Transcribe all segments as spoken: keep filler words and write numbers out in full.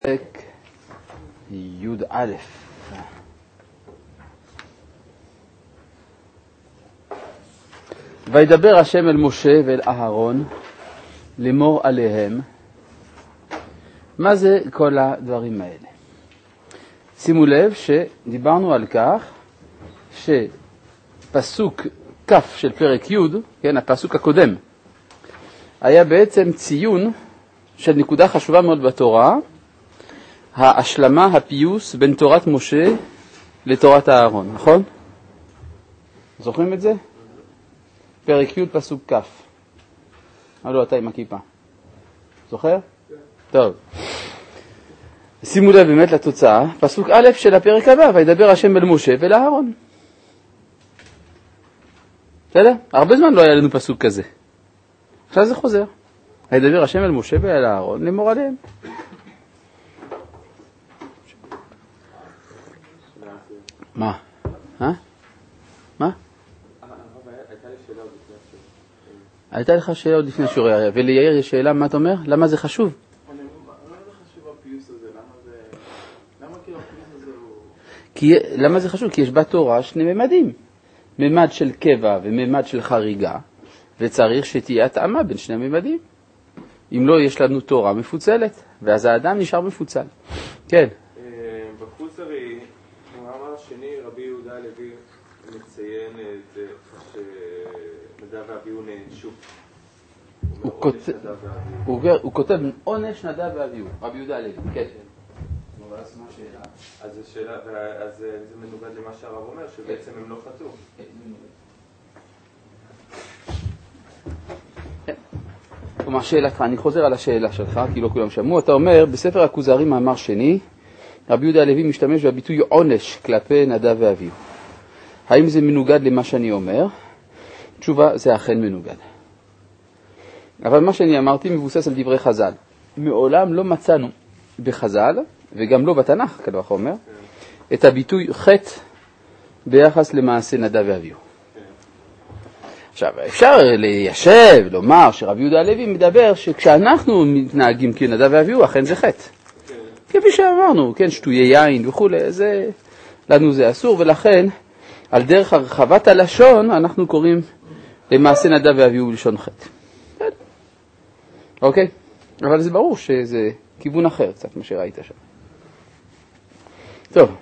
פרק י"א. וידבר השם אל משה ואל אהרון לאמור עליהם. מה זה כל הדברים האלה? שימו לב שדיברנו על כך שפסוק כף של פרק י', כן, הפסוק הקודם, היה בעצם ציון של נקודה חשובה מאוד בתורה, ההשלמה, הפיוס בין תורת משה לתורת אהרון, נכון? זוכרים את זה? פרק י' פסוק כף. אה לא, אתה עם הכיפה. זוכר? כן. טוב. שימו לב באמת לתוצאה, פסוק א' של הפרק הבא, וידבר השם אל משה ואל אהרון. בסדר? הרבה זמן לא היה לנו פסוק כזה. עכשיו זה חוזר. וידבר השם אל משה ואל אהרון לאמור עליהם. מה? אה? מה? הייתה לך שאלה עוד לפני שיעור, וליאיר יש שאלה, מה אתה אומר? למה זה חשוב? למה זה חשוב הפיוס הזה? למה כאילו הפיוס הזה הוא... כי, למה זה חשוב? כי יש בתורה שני ממדים. ממד של קבע וממד של חריגה, וצריך שתהיה התאמה בין שני ממדים. אם לא, יש לנו תורה מפוצלת, ואז האדם נשאר מפוצל. כן. בחוסרי, במאמר השני, רבי יהודה הלוי מציין את זה שנדב ואביהו נענשו. הוא כותב עונש נדב ואביהו, רבי יהודה הלוי. כן. אז מה השאלה? אז זה שאלה, אז זה מנוגד למה שהרב אומר, שבעצם הם לא חטאו. כלומר, שאלתך, אני חוזר על השאלה שלך, כי לא כולם שמעו. אתה אומר, בספר הכוזרי מאמר שני, רבי יהודה הלוי משתמש בביטוי עונש כלפי נדב ואביהו. האם זה מנוגד למה שאני אומר? תשובה, זה אכן מנוגד. אבל מה שאני אמרתי מבוסס על דברי חז"ל. מעולם לא מצאנו בחז"ל, וגם לא בתנ"ך, כדרך אומר, את הביטוי חטא ביחס למעשה נדב ואביהו. עכשיו, אפשר ליישב, לומר שרבי יהודה הלוי מדבר שכשאנחנו מתנהגים כנדב ואביהו, אכן זה חטא. כפי שאמרנו, כן, שטויי יין וכו', זה, לנו זה אסור, ולכן, על דרך הרחבת הלשון, אנחנו קוראים למעשה נדב ואביהו בלשון חטא. אוקיי? אבל זה ברור שזה כיוון אחר, קצת מה שראית שם. טוב.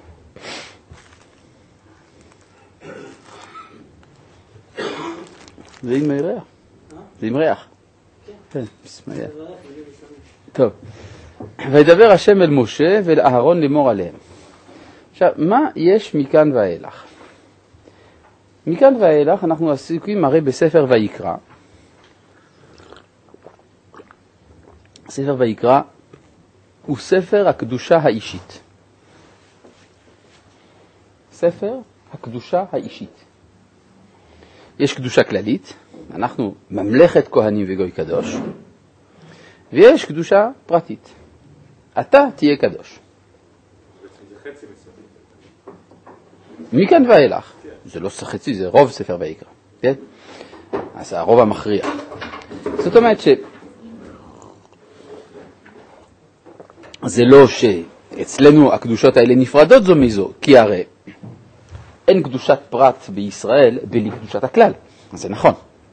זה עם ריח. זה עם ריח. כן, בסמיה. טוב. וידבר השם אל משה ואל אהרון לאמור עליהם. עכשיו, מה יש מכאן ואילך? מכאן ואילך אנחנו עסוקים הרי בספר ויקרא. ספר ויקרא הוא ספר הקדושה האישית. ספר הקדושה האישית. יש קדושה כללית, אנחנו ממלכת כהנים וגוי קדוש, ויש קדושה פרטית. אתה תהיה קדוש. מכאן ואילך. זה לא חצי, זה רוב ספר ויקרא. כן? אז הרוב המכריע. זאת אומרת ש... זה לא שאצלנו הקדושות האלה נפרדות זו מזו, כי הרי אין קדושת פרט בישראל בלי קדושת הכלל. זה נכון.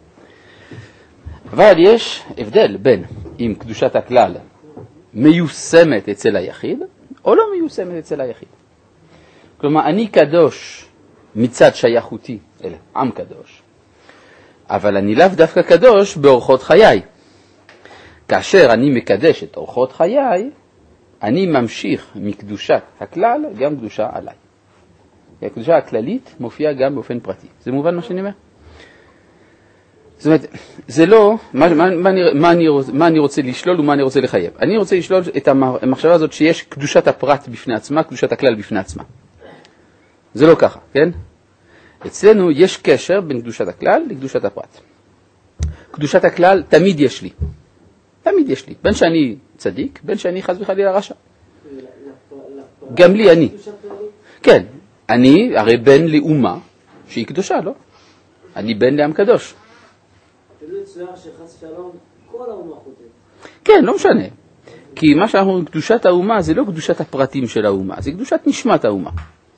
אבל יש הבדל בין אם קדושת הכלל מיושמת אצל היחיד, או לא מיושמת אצל היחיד. כלומר, אני קדוש מצד שייכותי אל עם קדוש, אבל אני לאו דווקא קדוש באורחות חיי. כאשר אני מקדש את אורחות חיי, אני ממשיך מקדושת הכלל גם קדושה עליי. הקדושה הכללית מופיעה גם באופן פרטי. זה מובן מה שאני אומר? זאת אומרת, זה לא, מה, מה, מה, אני, מה, אני, מה אני רוצה לשלול ומה אני רוצה לחייב. אני רוצה לשלול את המחשבה הזאת שיש קדושת הפרט בפני עצמה, קדושת הכלל בפני עצמה. זה לא ככה, כן? אצלנו יש קשר בין קדושת הכלל לקדושת הפרט. קדושת הכלל תמיד יש לי. תמיד יש לי. בין שאני צדיק, בין שאני חס וחלילה רשע. גם לי אני. כן. אני הרי בן לאומה שהיא קדושה, לא? אני בן לעם קדוש. אפילו יצויר שחס שלום כל האומה חוטאת. כן, לא משנה. כי מה שאנחנו אומרים, קדושת האומה זה לא קדושת הפרטים של האומה, זה קדושת נשמת האומה.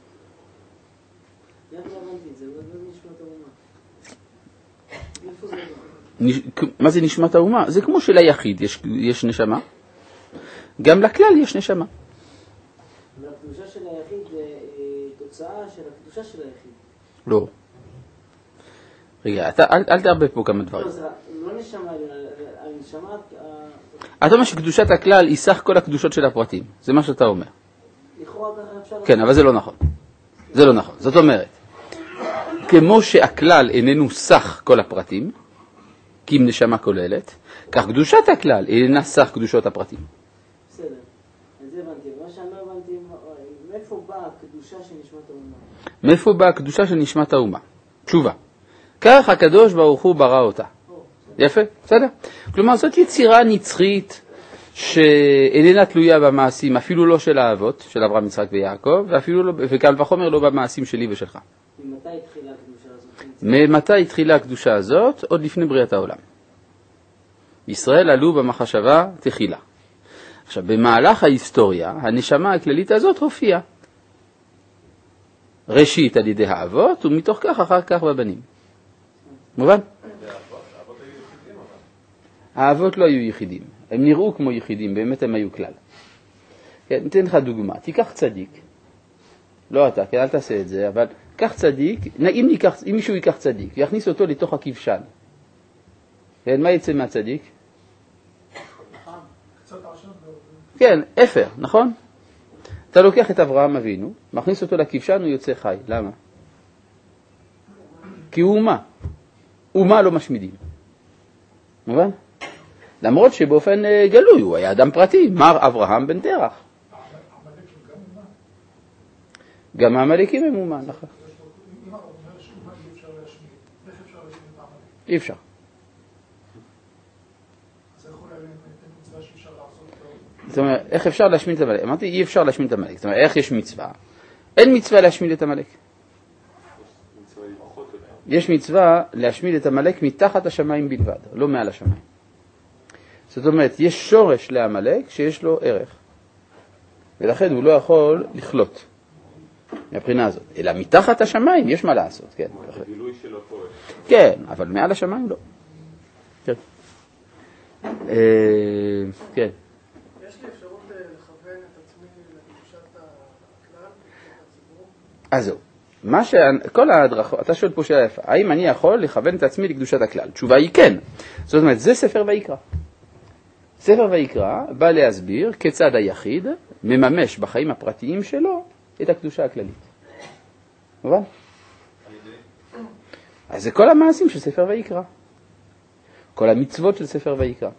מה זה נשמת האומה? זה כמו שליחיד יש, יש נשמה, גם לכלל יש נשמה. והקדושה של היחיד זה תוצאה של הקדושה של היחיד. לא. רגע, אתה, אל, אל תרבה פה כמה דברים. לא, זה לא נשמה, הנשמה... אתה אומר שקדושת הכלל היא סך כל הקדושות של הפרטים, זה מה שאתה אומר. לכאורה ככה אפשר... כן, אבל זה לא נכון. זה לא נכון. זאת אומרת, כמו שהכלל איננו סך כל הפרטים, כי אם נשמה כוללת, כך קדושת הכלל אינה סך קדושות הפרטים. בסדר, אז זה הבנתי. מה שאני לא הבנתי, מאיפה באה הקדושה של נשמת האומה? מאיפה באה הקדושה של נשמת האומה? תשובה. כך הקדוש ברוך הוא ברא אותה. יפה, בסדר? כלומר, זאת יצירה נצחית שאיננה תלויה במעשים, אפילו לא של האבות, של אברהם, יצחק ויעקב, ואפילו לא, וקל וחומר לא במעשים שלי ושלך. ממתי התחילה הקדושה הזאת? ממתי התחילה הקדושה הזאת? עוד לפני בריאת העולם. ישראל עלו במחשבה תחילה. עכשיו, במהלך ההיסטוריה, הנשמה הכללית הזאת הופיעה. ראשית על ידי האבות, ומתוך כך אחר כך בבנים. מובן? האבות לא היו יחידים. הם נראו כמו יחידים, באמת הם היו כלל. כן, ניתן לך דוגמה. תיקח צדיק. לא אתה, כן, אל תעשה את זה, אבל קח צדיק, אם, ניקח, אם מישהו ייקח צדיק, יכניס אותו לתוך הכבשן. כן, מה יצא מהצדיק? כן, אפר, נכון? אתה לוקח את אברהם אבינו, מכניס אותו לכבשן, הוא יוצא חי. למה? כי הוא אומה. אומה לא משמידים. מובן? למרות שבאופן גלוי הוא היה אדם פרטי, מר אברהם בן תרח. גם העמלקים הם אומה, נכון. אי אפשר. זאת אומרת, איך אפשר להשמיד את המלך? אמרתי, אי אפשר להשמיד את המלך. זאת אומרת, איך יש מצווה? אין מצווה להשמיד את המלך. יש מצווה להשמיד את המלך מתחת השמיים בלבד, לא מעל השמיים. זאת אומרת, יש שורש לעמלק שיש לו ערך. ולכן הוא לא יכול לחלות מהבחינה הזאת. אלא מתחת השמיים יש מה לעשות, כן. הגילוי שלו פה. כן, אבל מעל השמיים לא. כן. כן. יש לי אפשרות לכוון את עצמי לקדושת הכלל, הציבור? אז זהו. מה ש... כל ההדרכות, אתה שואל פה שאלה יפה, האם אני יכול לכוון את עצמי לקדושת הכלל? תשובה היא כן. זאת אומרת, זה ספר ויקרא. ספר ויקרא בא להסביר כיצד היחיד מממש בחיים הפרטיים שלו את הקדושה הכללית. מובן? אז זה כל המעשים של ספר ויקרא. כל המצוות של ספר ויקרא.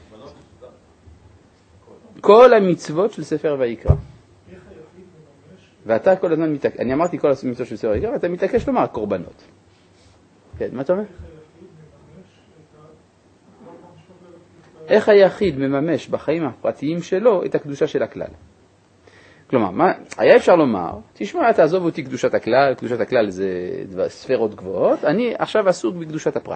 כל המצוות של ספר ויקרא. ואתה כל הזמן מתעקש, אני אמרתי כל המצוות של ספר ויקרא, ואתה מתעקש לומר קורבנות. כן, מה אתה אומר? איך היחיד מממש בחיים הפרטיים שלו את הקדושה של הכלל? כלומר, מה, היה אפשר לומר, תשמע, תעזוב אותי קדושת הכלל, קדושת הכלל זה ספרות גבוהות, אני עכשיו עסוק בקדושת הפרט.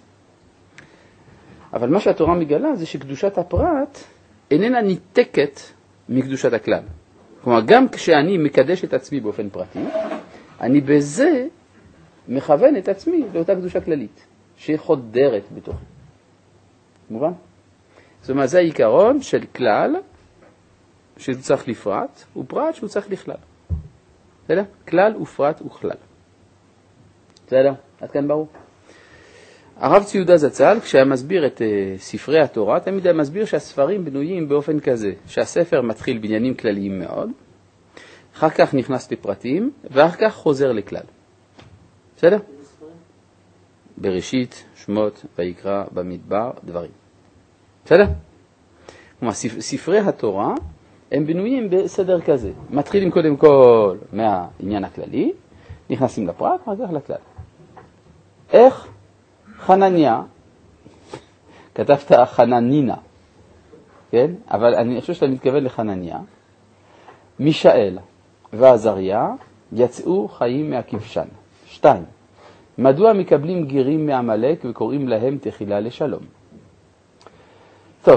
אבל מה שהתורה מגלה זה שקדושת הפרט איננה ניתקת מקדושת הכלל. כלומר, גם כשאני מקדש את עצמי באופן פרטי, אני בזה מכוון את עצמי לאותה קדושה כללית, שהיא חודרת בתוכי. מובן? זאת אומרת, זה העיקרון של כלל, שהוא צריך לפרט, ופרט שהוא צריך לכלל. בסדר? כלל ופרט וכלל. בסדר? עד כאן ברור. הרב ציודה זצ"ל, כשהיה מסביר את uh, ספרי התורה, תמיד היה מסביר שהספרים בנויים באופן כזה, שהספר מתחיל בעניינים כלליים מאוד, אחר כך נכנס לפרטים, ואחר כך חוזר לכלל. בסדר? בראשית, שמות, ויקרא, במדבר, דברים. בסדר? כלומר, ספרי התורה הם בנויים בסדר כזה. מתחילים קודם כל מהעניין הכללי, נכנסים לפרט, אחר כך לכלל. איך? חנניה, כתבת חננינה, כן? אבל אני חושב שאתה מתכוון לחנניה. מישאל ועזריה יצאו חיים מהכבשן. שתיים. מדוע מקבלים גרים מעמלק וקוראים להם תחילה לשלום? טוב,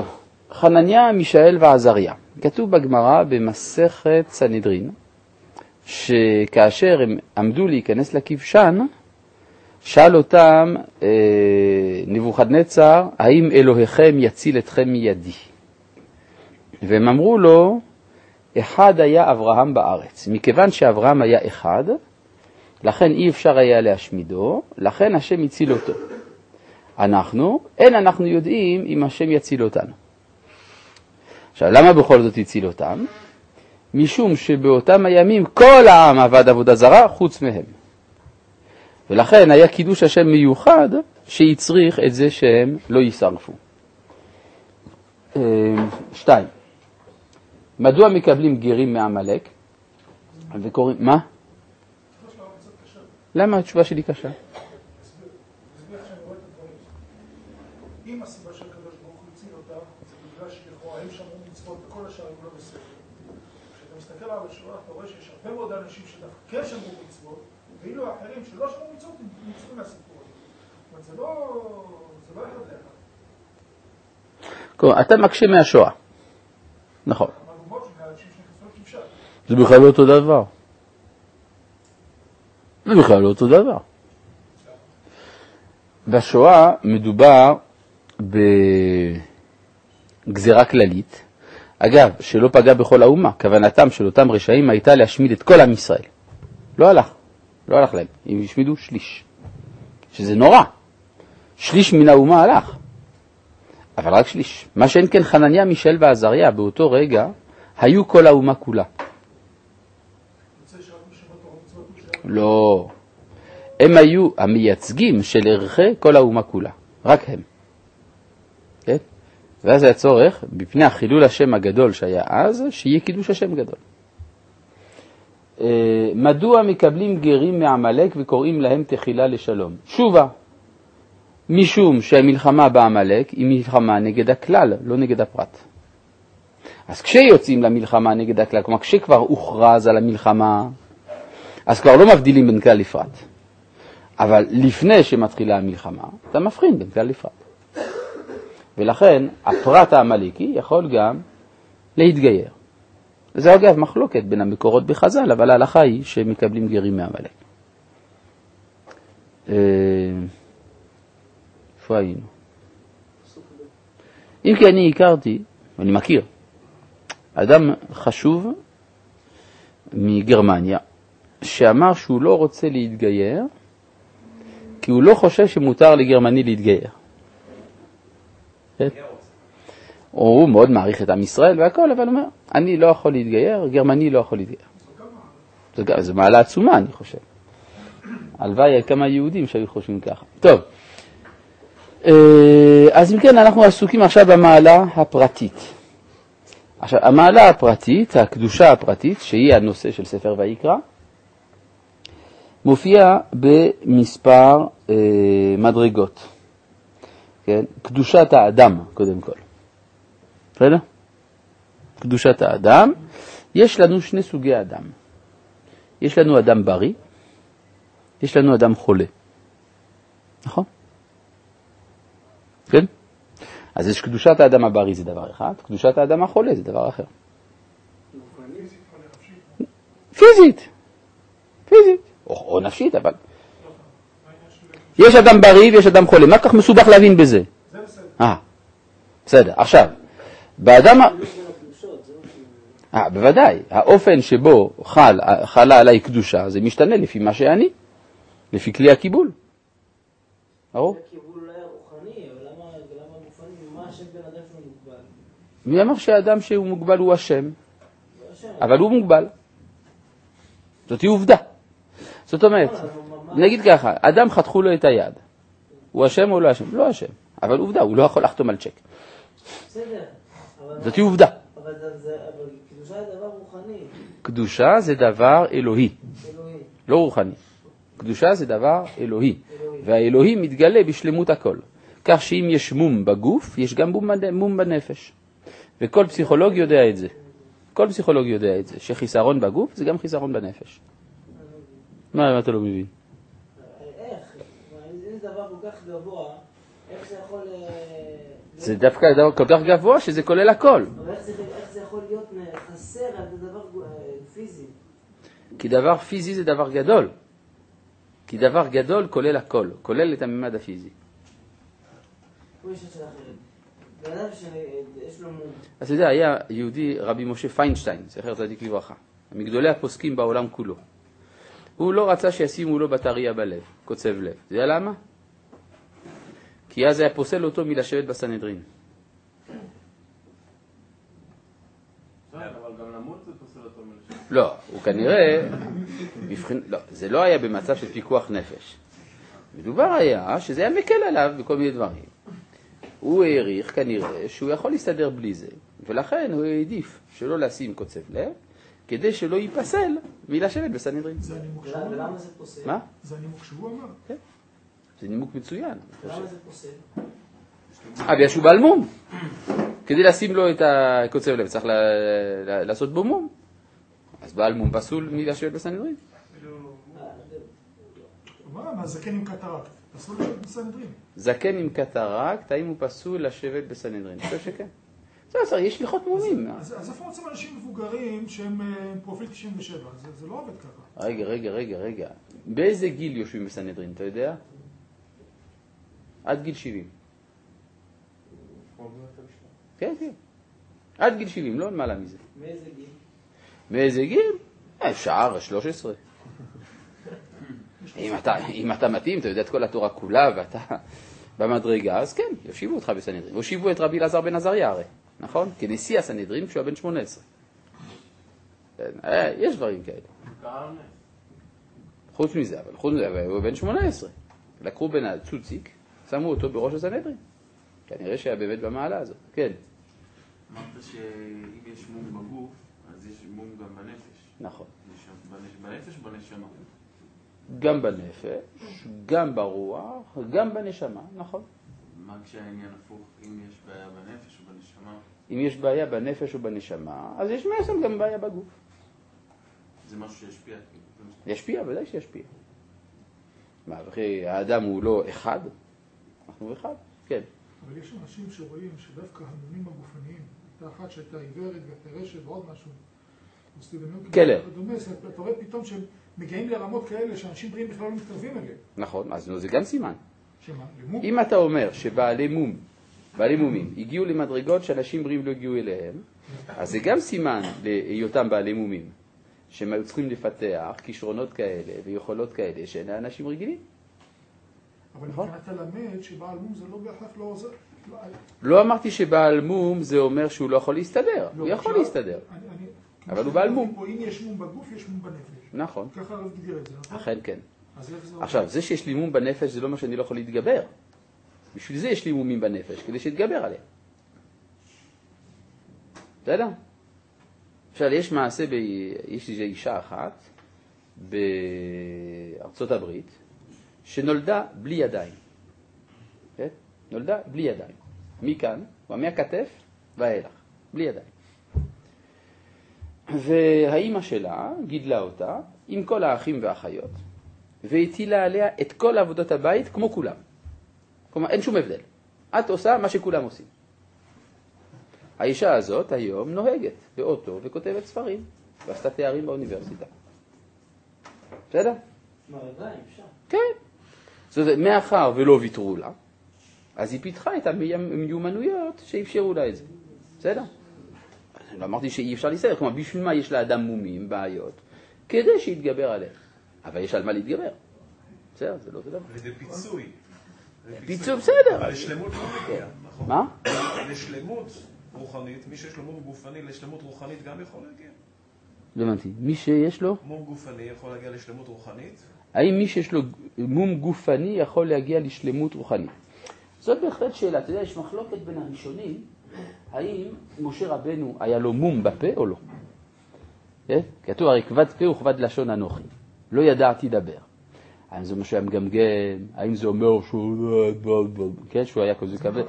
חנניה, מישאל ועזריה. כתוב בגמרא במסכת סנהדרין, שכאשר הם עמדו להיכנס לכבשן, שאל אותם אה, נבוכדנצר, האם אלוהיכם יציל אתכם מידי? והם אמרו לו, אחד היה אברהם בארץ. מכיוון שאברהם היה אחד, לכן אי אפשר היה להשמידו, לכן השם הציל אותו. אנחנו, אין אנחנו יודעים אם השם יציל אותנו. עכשיו, למה בכל זאת הציל אותם? משום שבאותם הימים כל העם עבד עבודה זרה חוץ מהם. ולכן היה קידוש השם מיוחד שיצריך את זה שהם לא יישרפו. שתיים. מדוע מקבלים גרים מעמלק וקוראים, מה? למה התשובה שלי קשה? אם הסיבה של הקדוש ברוך הוא הציל אותה, זה בגלל שלכאורה הם שמרו מצוות וכל השאר הם לא בסדר. כשאתה מסתכל על השואה, אתה רואה שיש הרבה מאוד אנשים שדווקא כן שמרו מצוות, ואילו האחרים שלא שמרו מצוות ניצלו מהסיפור הזה. זאת אומרת, זה לא... זה לא אחד לאחד. אתה מקשה מהשואה. נכון. מהדוגמאות של האנשים שנכנסו לכבשן. זה בכלל לא אותו דבר. זה בכלל לא אותו דבר. בשואה מדובר בגזירה כללית, אגב, שלא פגע בכל האומה. כוונתם של אותם רשעים הייתה להשמיד את כל עם ישראל. לא הלך, לא הלך להם. הם השמידו שליש, שזה נורא. שליש מן האומה הלך, אבל רק שליש. מה שאין כן חנניה, מישאל ועזריה, באותו רגע היו כל האומה כולה. לא. הם היו המייצגים של ערכי כל האומה כולה. רק הם. כן? ואז היה צורך, בפני החילול השם הגדול שהיה אז, שיהיה קידוש השם גדול. מדוע מקבלים גרים מעמלק וקוראים להם תחילה לשלום? תשובה. משום שהמלחמה בעמלק היא מלחמה נגד הכלל, לא נגד הפרט. אז כשיוצאים למלחמה נגד הכלל, כלומר כשכבר הוכרז על המלחמה, אז כבר לא מבדילים בין כלל לפרט. אבל לפני שמתחילה המלחמה, אתה מבחין בין כלל לפרט. ולכן הפרט העמלקי יכול גם להתגייר. וזה אגב מחלוקת בין המקורות בחז"ל, אבל ההלכה היא שמקבלים גרים מעמלק. איפה היינו? אם כי אני הכרתי, ואני מכיר, אדם חשוב מגרמניה, שאמר שהוא לא רוצה להתגייר, כי הוא לא חושב שמותר לגרמני להתגייר. הוא מאוד מעריך את עם ישראל והכל, אבל הוא אומר, אני לא יכול להתגייר, גרמני לא יכול להתגייר. זה מעלה עצומה, אני חושב. הלוואי כמה יהודים שהיו חושבים ככה. טוב, אז אם כן, אנחנו עסוקים עכשיו במעלה הפרטית. עכשיו, המעלה הפרטית, הקדושה הפרטית, שהיא הנושא של ספר ויקרא, מופיע במספר אה, מדרגות. כן? קדושת האדם, קודם כל. בסדר? קדושת האדם. יש לנו שני סוגי אדם. יש לנו אדם בריא, יש לנו אדם חולה. נכון? כן? אז יש קדושת האדם הבריא זה דבר אחד, קדושת האדם החולה זה דבר אחר. פיזית. פיזית. או, או נפשית, אבל. יש אדם בריא ויש אדם חולה. מה כך מסובך להבין בזה? זה בסדר. אה, בסדר. עכשיו, באדם... אה, בוודאי. האופן שבו חל, חלה עליי קדושה, זה משתנה לפי מה שאני, לפי כלי הקיבול. ברור? הקיבול היה רוחני, אבל למה גופני? מה השם בן אדם שהוא מוגבל? מי אמר שהאדם שהוא מוגבל הוא השם? אבל הוא מוגבל. זאת היא עובדה. זאת אומרת, נגיד ככה, אדם חתכו לו את היד. הוא השם או לא השם? לא השם. אבל עובדה, הוא לא יכול לחתום על צ'ק. בסדר. זאת היא עובדה. אבל קדושה זה דבר רוחני. קדושה זה דבר אלוהי. אלוהי. לא רוחני. קדושה זה דבר אלוהי. והאלוהי מתגלה בשלמות הכל. כך שאם יש מום בגוף, יש גם מום בנפש. וכל פסיכולוג יודע את זה. כל פסיכולוג יודע את זה. שחיסרון בגוף זה גם חיסרון בנפש. מה אתה לא מבין? איך? אם זה דבר כל כך גבוה, איך זה יכול זה דווקא דבר כל כך גבוה שזה כולל הכל. אבל איך זה, איך זה יכול להיות חסר על דבר פיזי? כי דבר פיזי זה דבר גדול. כי דבר גדול כולל הכל, כולל את הממד הפיזי. פה יש שאלה אחרת. באדם שיש לו מום. אז אתה יודע, היה יהודי רבי משה פיינשטיין, זכר צדיק לברכה, מגדולי הפוסקים בעולם כולו. הוא לא רצה שישימו לו בטריה בלב, קוצב לב. זה יודע למה? כי אז היה פוסל אותו מלשבת בסנהדרין. אבל גם למות זה פוסל אותו מלשבת. לא, הוא כנראה, לא, זה לא היה במצב של פיקוח נפש. מדובר היה שזה היה מקל עליו בכל מיני דברים. הוא העריך כנראה שהוא יכול להסתדר בלי זה, ולכן הוא העדיף שלא לשים קוצב לב, כדי שלא ייפסל מלשבת בסנהדרין. זה הנימוק שהוא אמר? ולמה זה פוסל? מה? זה הנימוק שהוא אמר? כן. זה נימוק מצוין. למה זה פוסל? אה, בגלל שהוא בעל מום. כדי לשים לו את הקוצב לב, צריך לעשות בו מום. אז בעל מום פסול מלשבת בסנהדרין. מה, מה, זקן עם קטרקט? פסול לשבת בסנהדרין. זקן עם קטרקט, האם הוא פסול לשבת בסנהדרין? אני חושב שכן. זה בסדר, יש שליחות מומים. אז איפה רוצים אנשים מבוגרים שהם פרופיל תשעים ושבע? זה לא עובד ככה. רגע, רגע, רגע, רגע. באיזה גיל יושבים בסנהדרין, אתה יודע? עד גיל שבעים. כן, כן. עד גיל שבעים, לא למעלה מזה. מאיזה גיל? מאיזה גיל? שער, שלוש עשרה. אם אתה, אם אתה מתאים, אתה יודע את כל התורה כולה ואתה במדרגה, אז כן, יושיבו אותך בסנהדרין. יושיבו את רבי אלעזר בן עזריה הרי, נכון? כנשיא הסנהדרין כשהוא היה בן שמונה עשרה. יש דברים כאלה. חוץ מזה, אבל חוץ מזה, הוא בן שמונה עשרה. לקחו בן הצוציק, שמו אותו בראש הסנהדרין. כנראה שהיה באמת במעלה הזאת. כן. אמרת שאם יש מום בגוף, אז יש מום גם בנפש. נכון. בנפש או בנשמה? גם בנפש, גם ברוח, גם בנשמה, נכון. מה כשהעניין הפוך, אם יש בעיה בנפש או בנשמה? אם יש בעיה בנפש או בנשמה, אז יש מעצם גם בעיה בגוף. זה משהו שישפיע? ישפיע, ודאי שישפיע. מה, וכי האדם הוא לא אחד? אנחנו אחד, כן. אבל יש אנשים שרואים שדווקא המומים הגופניים, הייתה אחת שהייתה עיוורת והתרשת ועוד משהו, קלר. אתה רואה פתאום שהם מגיעים לרמות כאלה שאנשים בריאים בכלל לא מתקרבים אליהם. נכון, אז זה גם סימן. שמה? למום? אם אתה אומר שבעלי מום, בעלי מומים, הגיעו למדרגות שאנשים בריאים לא הגיעו אליהם, אז זה גם סימן להיותם בעלי מומים, שהם היו צריכים לפתח כישרונות כאלה ויכולות כאלה שאין לאנשים רגילים. אבל נכון? אתה למד שבעל מום זה לא בהכרח לא עוזר. לא אמרתי שבעל מום זה אומר שהוא לא יכול להסתדר, הוא יכול להסתדר. אבל הוא בעל מום. אם יש מום בגוף, יש מום בנפש. נכון. ככה הרב תגדיר את זה, נכון? אכן כן. עכשיו, זה שיש לי מום בנפש זה לא מה שאני לא יכול להתגבר. בשביל זה יש לי מומים בנפש, כדי שיתגבר עליהם. בסדר? עכשיו, יש מעשה, ב... יש איזו אישה אחת בארצות הברית, שנולדה בלי ידיים. כן? נולדה בלי ידיים. מכאן, מהכתף והאילך. בלי ידיים. והאימא שלה גידלה אותה עם כל האחים והאחיות, והטילה עליה את כל עבודות הבית כמו כולם. כלומר, אין שום הבדל. את עושה מה שכולם עושים. האישה הזאת היום נוהגת באוטו וכותבת ספרים, ועשתה תארים באוניברסיטה. בסדר? מה, ידיים, אפשר? כן. זאת אומרת, מאחר ולא ויתרו לה, אז היא פיתחה את המיומנויות שאפשרו לה את זה. בסדר? לא אמרתי שאי אפשר להסתדר, כלומר, בשביל מה יש לאדם מומים, בעיות, כדי שיתגבר עליהם. אבל יש על מה להתגבר. בסדר, זה לא זה דבר. וזה פיצוי. פיצוי, בסדר. אבל לשלמות לא מגיע, נכון? מה? לשלמות רוחנית, מי שיש לו מום גופני, לשלמות רוחנית גם יכול להגיע? לא הבנתי. מי שיש לו? מום גופני יכול להגיע לשלמות רוחנית? האם מי שיש לו מום גופני יכול להגיע לשלמות רוחנית? זאת בהחלט שאלה. אתה יודע, יש מחלוקת בין הראשונים, האם משה רבנו היה לו מום בפה או לא? כתוב הרי כבד פה וכבד לשון אנוכי. לא ידעתי דבר. האם זה משהו היה מגמגם? האם זה אומר שהוא... כן, שהוא היה כזה כבד?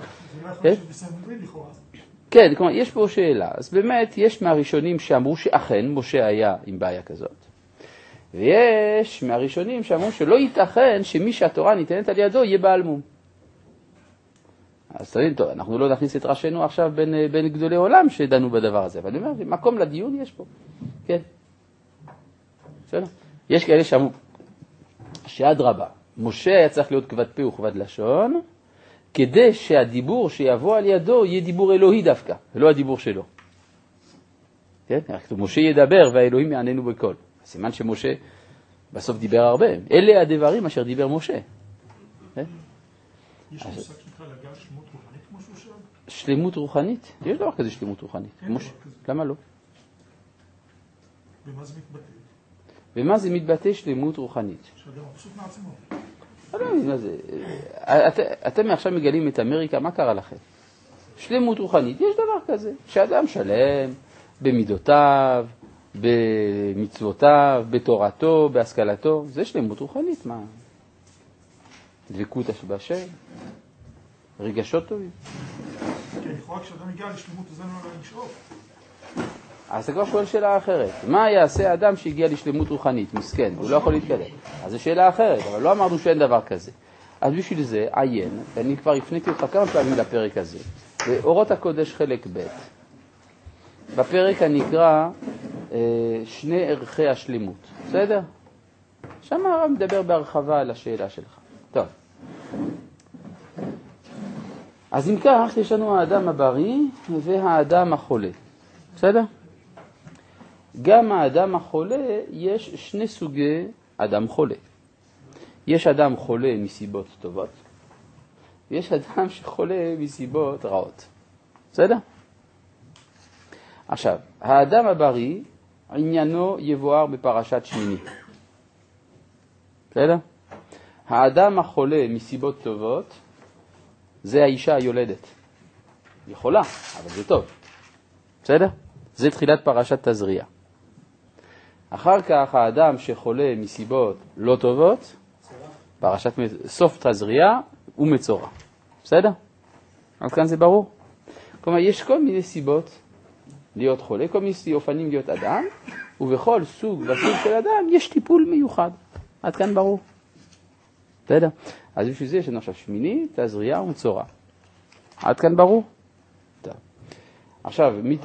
כן, כלומר, יש פה שאלה. אז באמת, יש מהראשונים שאמרו שאכן משה היה עם בעיה כזאת. ויש מהראשונים שאמרו שלא ייתכן שמי שהתורה ניתנת על ידו יהיה בעל מום. אז תבין, טוב, אנחנו לא נכניס את ראשינו עכשיו בין, בין גדולי עולם שדנו בדבר הזה, אבל אני אומר, מקום לדיון יש פה. כן. בסדר? יש כאלה שאמרו, שעד רבה, משה היה צריך להיות כבד פה וכבד לשון, כדי שהדיבור שיבוא על ידו יהיה דיבור אלוהי דווקא, ולא הדיבור שלו. כן? משה ידבר והאלוהים יעננו בקול. סימן שמשה בסוף דיבר הרבה. אלה הדברים אשר דיבר משה. כן? יש מושג שנקרא להגיע לשלמות רוחנית כמו שהוא שם? שלמות רוחנית? יש דבר כזה שלמות רוחנית. אין דבר כזה. למה לא? ומה זה מתבטא? ומה זה מתבטא שלמות רוחנית? שאדם מבסוט מעצמו. אני לא מבין מה זה. את, אתם עכשיו מגלים את אמריקה, מה קרה לכם? שלמות רוחנית, יש דבר כזה. שאדם שלם במידותיו, במצוותיו, בתורתו, בהשכלתו, זה שלמות רוחנית, מה? דבקות בהשם, רגשות טובים. כן, לכאורה כשאדם מגיע לשלמות הזה לא לא נשאוף. אז אתה כבר שואל שאלה אחרת. מה יעשה האדם שהגיע לשלמות רוחנית? מסכן, הוא לא יכול להתקדם. אז זו שאלה אחרת, אבל לא אמרנו שאין דבר כזה. אז בשביל זה, עיין, ואני כבר הפניתי אותך כמה פעמים לפרק הזה, באורות הקודש חלק ב', בפרק הנקרא אה, שני ערכי השלמות. בסדר? שם הרב מדבר בהרחבה על השאלה שלך. טוב. אז אם כך, יש לנו האדם הבריא והאדם החולה. בסדר? גם האדם החולה, יש שני סוגי אדם חולה. יש אדם חולה מסיבות טובות, ויש אדם שחולה מסיבות רעות. בסדר? עכשיו, האדם הבריא, עניינו יבואר בפרשת שמיני. בסדר? האדם החולה מסיבות טובות, זה האישה היולדת. היא חולה, אבל זה טוב. בסדר? זה תחילת פרשת תזריע. אחר כך האדם שחולה מסיבות לא טובות, פרשת סוף תזריע הוא מצורע. בסדר? אז כאן זה ברור. כלומר, יש כל מיני סיבות להיות חולה, כל מיני אופנים להיות אדם, ובכל סוג וסוג של אדם יש טיפול מיוחד. עד כאן ברור. בסדר? אז בשביל זה יש לנו עכשיו שמיני, תזריע ומצורע. עד כאן ברור? טוב. עכשיו, מת...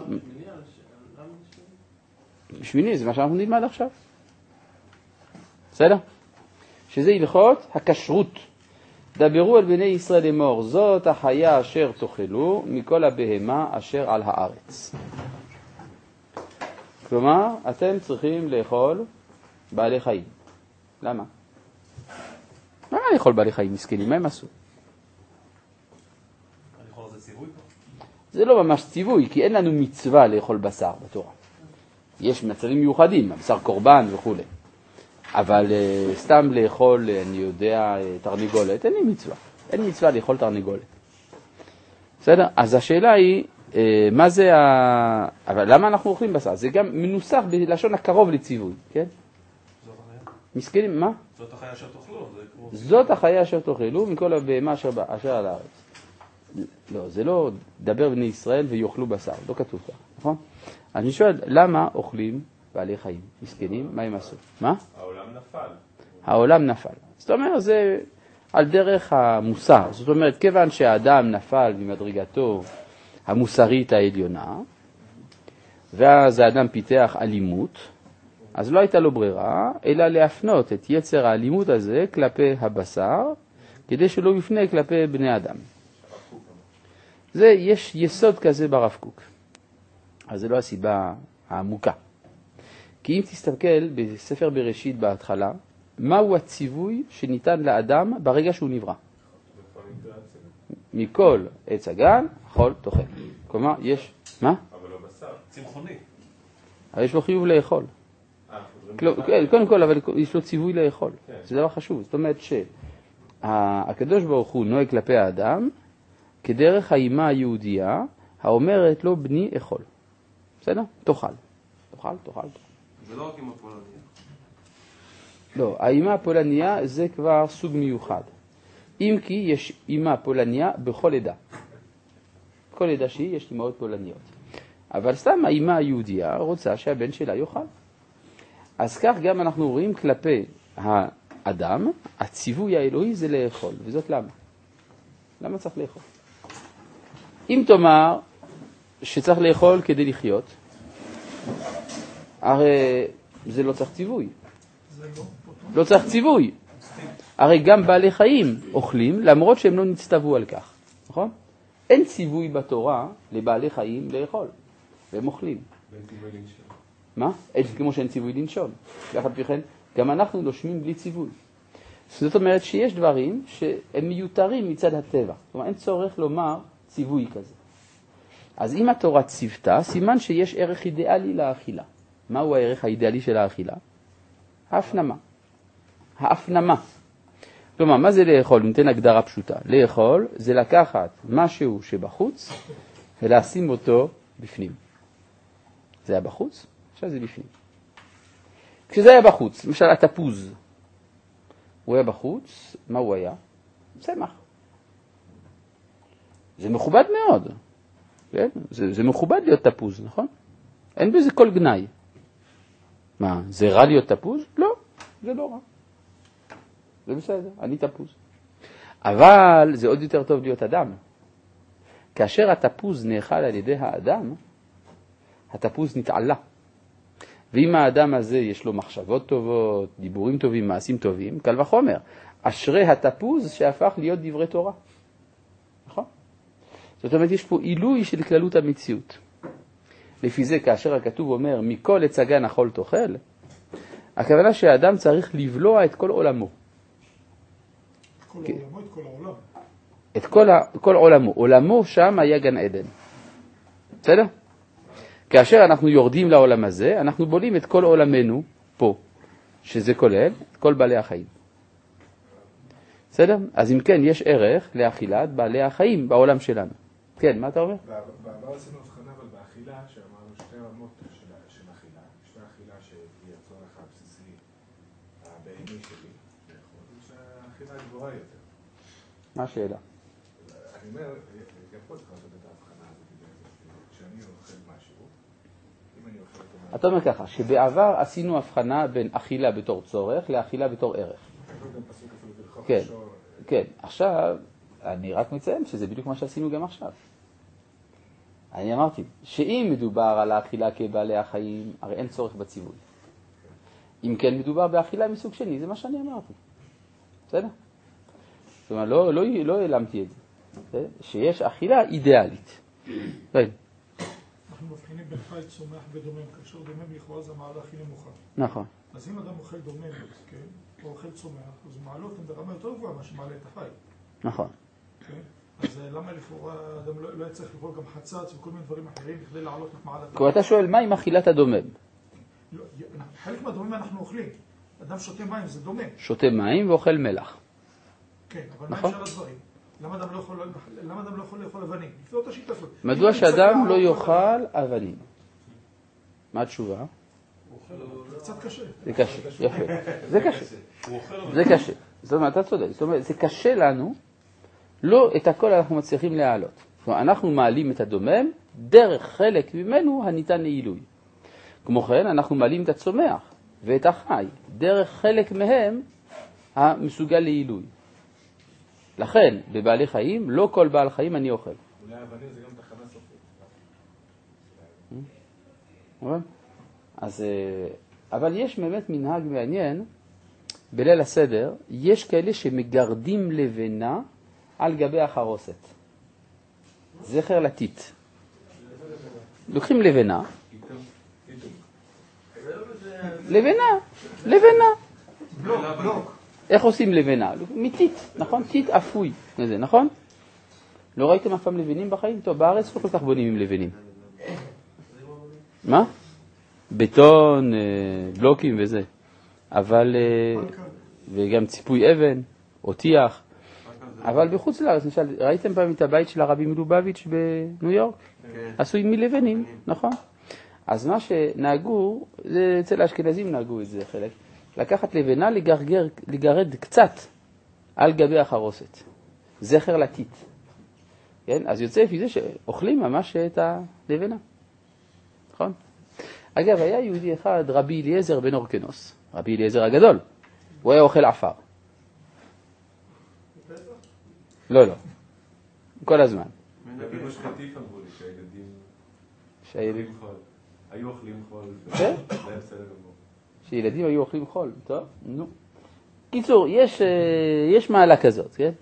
שמיני זה מה שאנחנו נלמד עכשיו. בסדר? שזה הלכות הכשרות. דברו על בני ישראל לאמור, זאת החיה אשר תאכלו מכל הבהמה אשר על הארץ. כלומר, אתם צריכים לאכול בעלי חיים. למה? למה לאכול בעלי חיים מסכנים? מה הם עשו? לאכול זה ציווי פה? זה לא ממש ציווי, כי אין לנו מצווה לאכול בשר בתורה. יש מצבים מיוחדים, בשר קורבן וכו'. אבל uh, סתם לאכול, אני יודע, תרנגולת, אין לי מצווה. אין מצווה לאכול תרנגולת. בסדר? אז השאלה היא, uh, מה זה ה... אבל למה אנחנו אוכלים בשר? זה גם מנוסח בלשון הקרוב לציווי, כן? זאת החיה? מסכנים, מה? זאת החיה אשר תאכלו. זאת החיה אשר תאכלו מכל הבהמה אשר, אשר על הארץ. לא, זה לא דבר בני ישראל ויאכלו בשר, לא כתוב כך, נכון? אני שואל, למה אוכלים בעלי חיים? מסכנים, מה הם עשו? מה? העולם נפל. העולם נפל. זאת אומרת, זה על דרך המוסר. זאת אומרת, כיוון שהאדם נפל ממדרגתו המוסרית העליונה, ואז האדם פיתח אלימות, אז לא הייתה לו ברירה, אלא להפנות את יצר האלימות הזה כלפי הבשר, כדי שלא יפנה כלפי בני אדם. זה, יש יסוד כזה ברב קוק. אז זה לא הסיבה העמוקה. כי אם תסתכל בספר בראשית בהתחלה, מהו הציווי שניתן לאדם ברגע שהוא נברא? מכל עץ הגן, אכול תאכל. כלומר, יש... מה? אבל לא בשר. צמחוני. אבל יש לו חיוב לאכול. קודם כל, אבל יש לו ציווי לאכול. זה דבר חשוב. זאת אומרת שהקדוש ברוך הוא נוהג כלפי האדם, כדרך האימה היהודייה, האומרת לו בני אכול. בסדר? תאכל. תאכל, תאכל. זה לא רק אימא פולניה. לא, האימה הפולניה זה כבר סוג מיוחד. אם כי יש אימה פולניה בכל עדה. בכל עדה שהיא יש אימהות פולניות. אבל סתם האימה היהודייה רוצה שהבן שלה יאכל. אז כך גם אנחנו רואים כלפי האדם, הציווי האלוהי זה לאכול. וזאת למה? למה צריך לאכול? אם תאמר שצריך לאכול כדי לחיות, הרי זה לא צריך ציווי. לא צריך ציווי. הרי גם בעלי חיים אוכלים למרות שהם לא נצטוו על כך, נכון? אין ציווי בתורה לבעלי חיים לאכול, והם אוכלים. מה? אין, כמו שאין ציווי לנשום. ואחד פי גם אנחנו נושמים בלי ציווי. זאת אומרת שיש דברים שהם מיותרים מצד הטבע. זאת אומרת, אין צורך לומר ציווי כזה. אז אם התורה ציוותה, סימן שיש ערך אידיאלי לאכילה. מהו הערך האידיאלי של האכילה? ההפנמה. ההפנמה. כלומר, מה זה לאכול? ניתן הגדרה פשוטה. לאכול זה לקחת משהו שבחוץ ולשים אותו בפנים. זה היה בחוץ, עכשיו זה בפנים. כשזה היה בחוץ, למשל התפוז, הוא היה בחוץ, מה הוא היה? צמח. זה מכובד מאוד. כן? זה, זה מכובד להיות תפוז, נכון? אין בזה כל גנאי. מה, זה רע להיות תפוז? לא, זה לא רע. זה בסדר, אני תפוז. אבל זה עוד יותר טוב להיות אדם. כאשר התפוז נאכל על ידי האדם, התפוז נתעלה. ואם האדם הזה יש לו מחשבות טובות, דיבורים טובים, מעשים טובים, קל וחומר. אשרי התפוז שהפך להיות דברי תורה. נכון? זאת אומרת, יש פה עילוי של כללות המציאות. לפי זה, כאשר הכתוב אומר, מכל עץ הגן אכול תאכל, הכוונה שהאדם צריך לבלוע את כל עולמו. את כל העולמו, את כל העולם. את כל, ה... כל עולמו. עולמו שם היה גן עדן. בסדר? כאשר אנחנו יורדים לעולם הזה, אנחנו בולים את כל עולמנו פה, שזה כולל את כל בעלי החיים. בסדר? אז אם כן, יש ערך לאכילת בעלי החיים בעולם שלנו. כן, מה אתה אומר? בעבר עשינו הבחנה, אבל באכילה, שאמרנו שתי רמות של אכילה. יש האכילה שהיא הצורך הבסיסי, הבהמי שלי, שהאכילה גבוהה יותר. מה השאלה? אני אומר, גם פה צריך לעשות את ההבחנה הזאת, כשאני אוכל משהו, אם אני אוכל את... אתה אומר ככה, שבעבר עשינו הבחנה בין אכילה בתור צורך לאכילה בתור ערך. כן, כן. עכשיו, אני רק מציין שזה בדיוק מה שעשינו גם עכשיו. אני אמרתי, שאם מדובר על האכילה כבעלי החיים, הרי אין צורך בציווי. אם כן מדובר באכילה מסוג שני, זה מה שאני אמרתי. בסדר? זאת אומרת, לא, לא, לא העלמתי את זה. שיש אכילה אידיאלית. כן. אנחנו מבחינים בין חי צומח ודומם, כאשר דומם לכאורה זה מעלה הכי נמוכה. נכון. אז אם אדם אוכל דומם, כן, או אוכל צומח, אז מעלות הן ברמה יותר גבוהה מה שמעלה את החי. נכון. כן? אז למה לכאורה אדם לא, לא יצטרך לאכול גם חצץ וכל מיני דברים אחרים כדי לעלות את מעלת החי? כי אתה שואל, מה עם אכילת הדומם? לא, חלק מהדומם אנחנו אוכלים. אדם שותה מים, זה דומם. שותה מים ואוכל מלח. כן, אבל נכון? מה אפשר הדברים? למה אדם לא יכול, למה אדם לא יכול לאכול אבנים? לפי אותה שיטה הזאת. מדוע שאדם לא יאכל אבנים? מה התשובה? זה קצת קשה. זה קשה, יפה. זה קשה. זה קשה. זאת אומרת, אתה צודק. זאת אומרת, זה קשה לנו, לא את הכל אנחנו מצליחים להעלות. זאת אומרת, אנחנו מעלים את הדומם, דרך חלק ממנו הניתן לעילוי. כמו כן, אנחנו מעלים את הצומח ואת החי, דרך חלק מהם המסוגל לעילוי. לכן, בבעלי חיים, לא כל בעל חיים אני אוכל. אולי אבנים זה גם תחנה סופית. אז, אבל יש באמת מנהג מעניין, בליל הסדר, יש כאלה שמגרדים לבנה על גבי החרוסת. זכר לטיט. לוקחים לבנה. לבנה, לבנה. בלוק, בלוק. איך עושים לבנה? מטיט, נכון? טיט אפוי. זה, נכון? לא ראיתם אף פעם לבנים בחיים? טוב, בארץ לא כל כך בונים עם לבנים. מה? בטון, בלוקים וזה. אבל, וגם ציפוי אבן, או טיח. אבל בחוץ לארץ, למשל, ראיתם פעם את הבית של הרבי מלובביץ' בניו יורק? עשוי מלבנים, נכון? אז מה שנהגו, זה אצל האשכנזים נהגו את זה חלק. לקחת לבנה, לגרגר, לגרד קצת על גבי החרוסת. זכר לטיט. כן? אז יוצא לפי זה שאוכלים ממש את הלבנה. נכון? אגב, היה יהודי אחד, רבי אליעזר בן אורקנוס. רבי אליעזר הגדול. הוא היה אוכל עפר. לא, לא. כל הזמן. בראש קטיף אמרו לי שהילדים שהילדים אוכלים חול. היו אוכלים חול. כן? זה היה בסדר גמור. שילדים היו אוכלים חול, טוב, נו. קיצור, יש, יש מעלה כזאת, כן?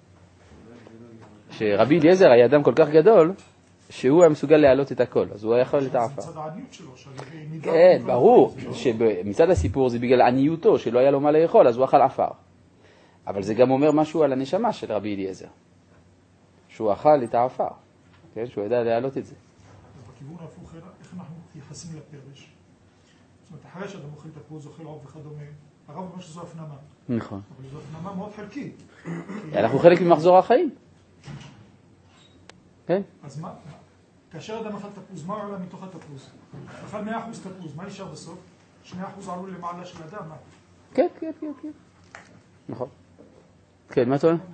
שרבי אליעזר היה אדם כל כך גדול, שהוא היה מסוגל להעלות את הכל, אז הוא היה יכול את העפר. זה מצד העניות שלו, כן, ברור, שמצד הסיפור זה בגלל עניותו, שלא היה לו מה לאכול, אז הוא אכל עפר. אבל זה גם אומר משהו על הנשמה של רבי אליעזר, שהוא אכל את העפר, כן? שהוא ידע להעלות את זה. בכיוון ההפוך, איך אנחנו מתייחסים לפרש? זאת אומרת, אחרי שאדם אוכל תפוז, אוכל עוף וכדומה, הרב אומר שזו הפנמה. נכון. אבל זו הפנמה מאוד חלקית. אנחנו חלק ממחזור החיים. כן? אז מה? כאשר אדם אכל תפוז, מה עולה מתוך התפוז? אכל מאה אחוז תפוז, מה נשאר בסוף? שני אחוז עלו למעלה של אדם, מה? כן, כן, כן, כן. נכון. כן, מה אתה אומר?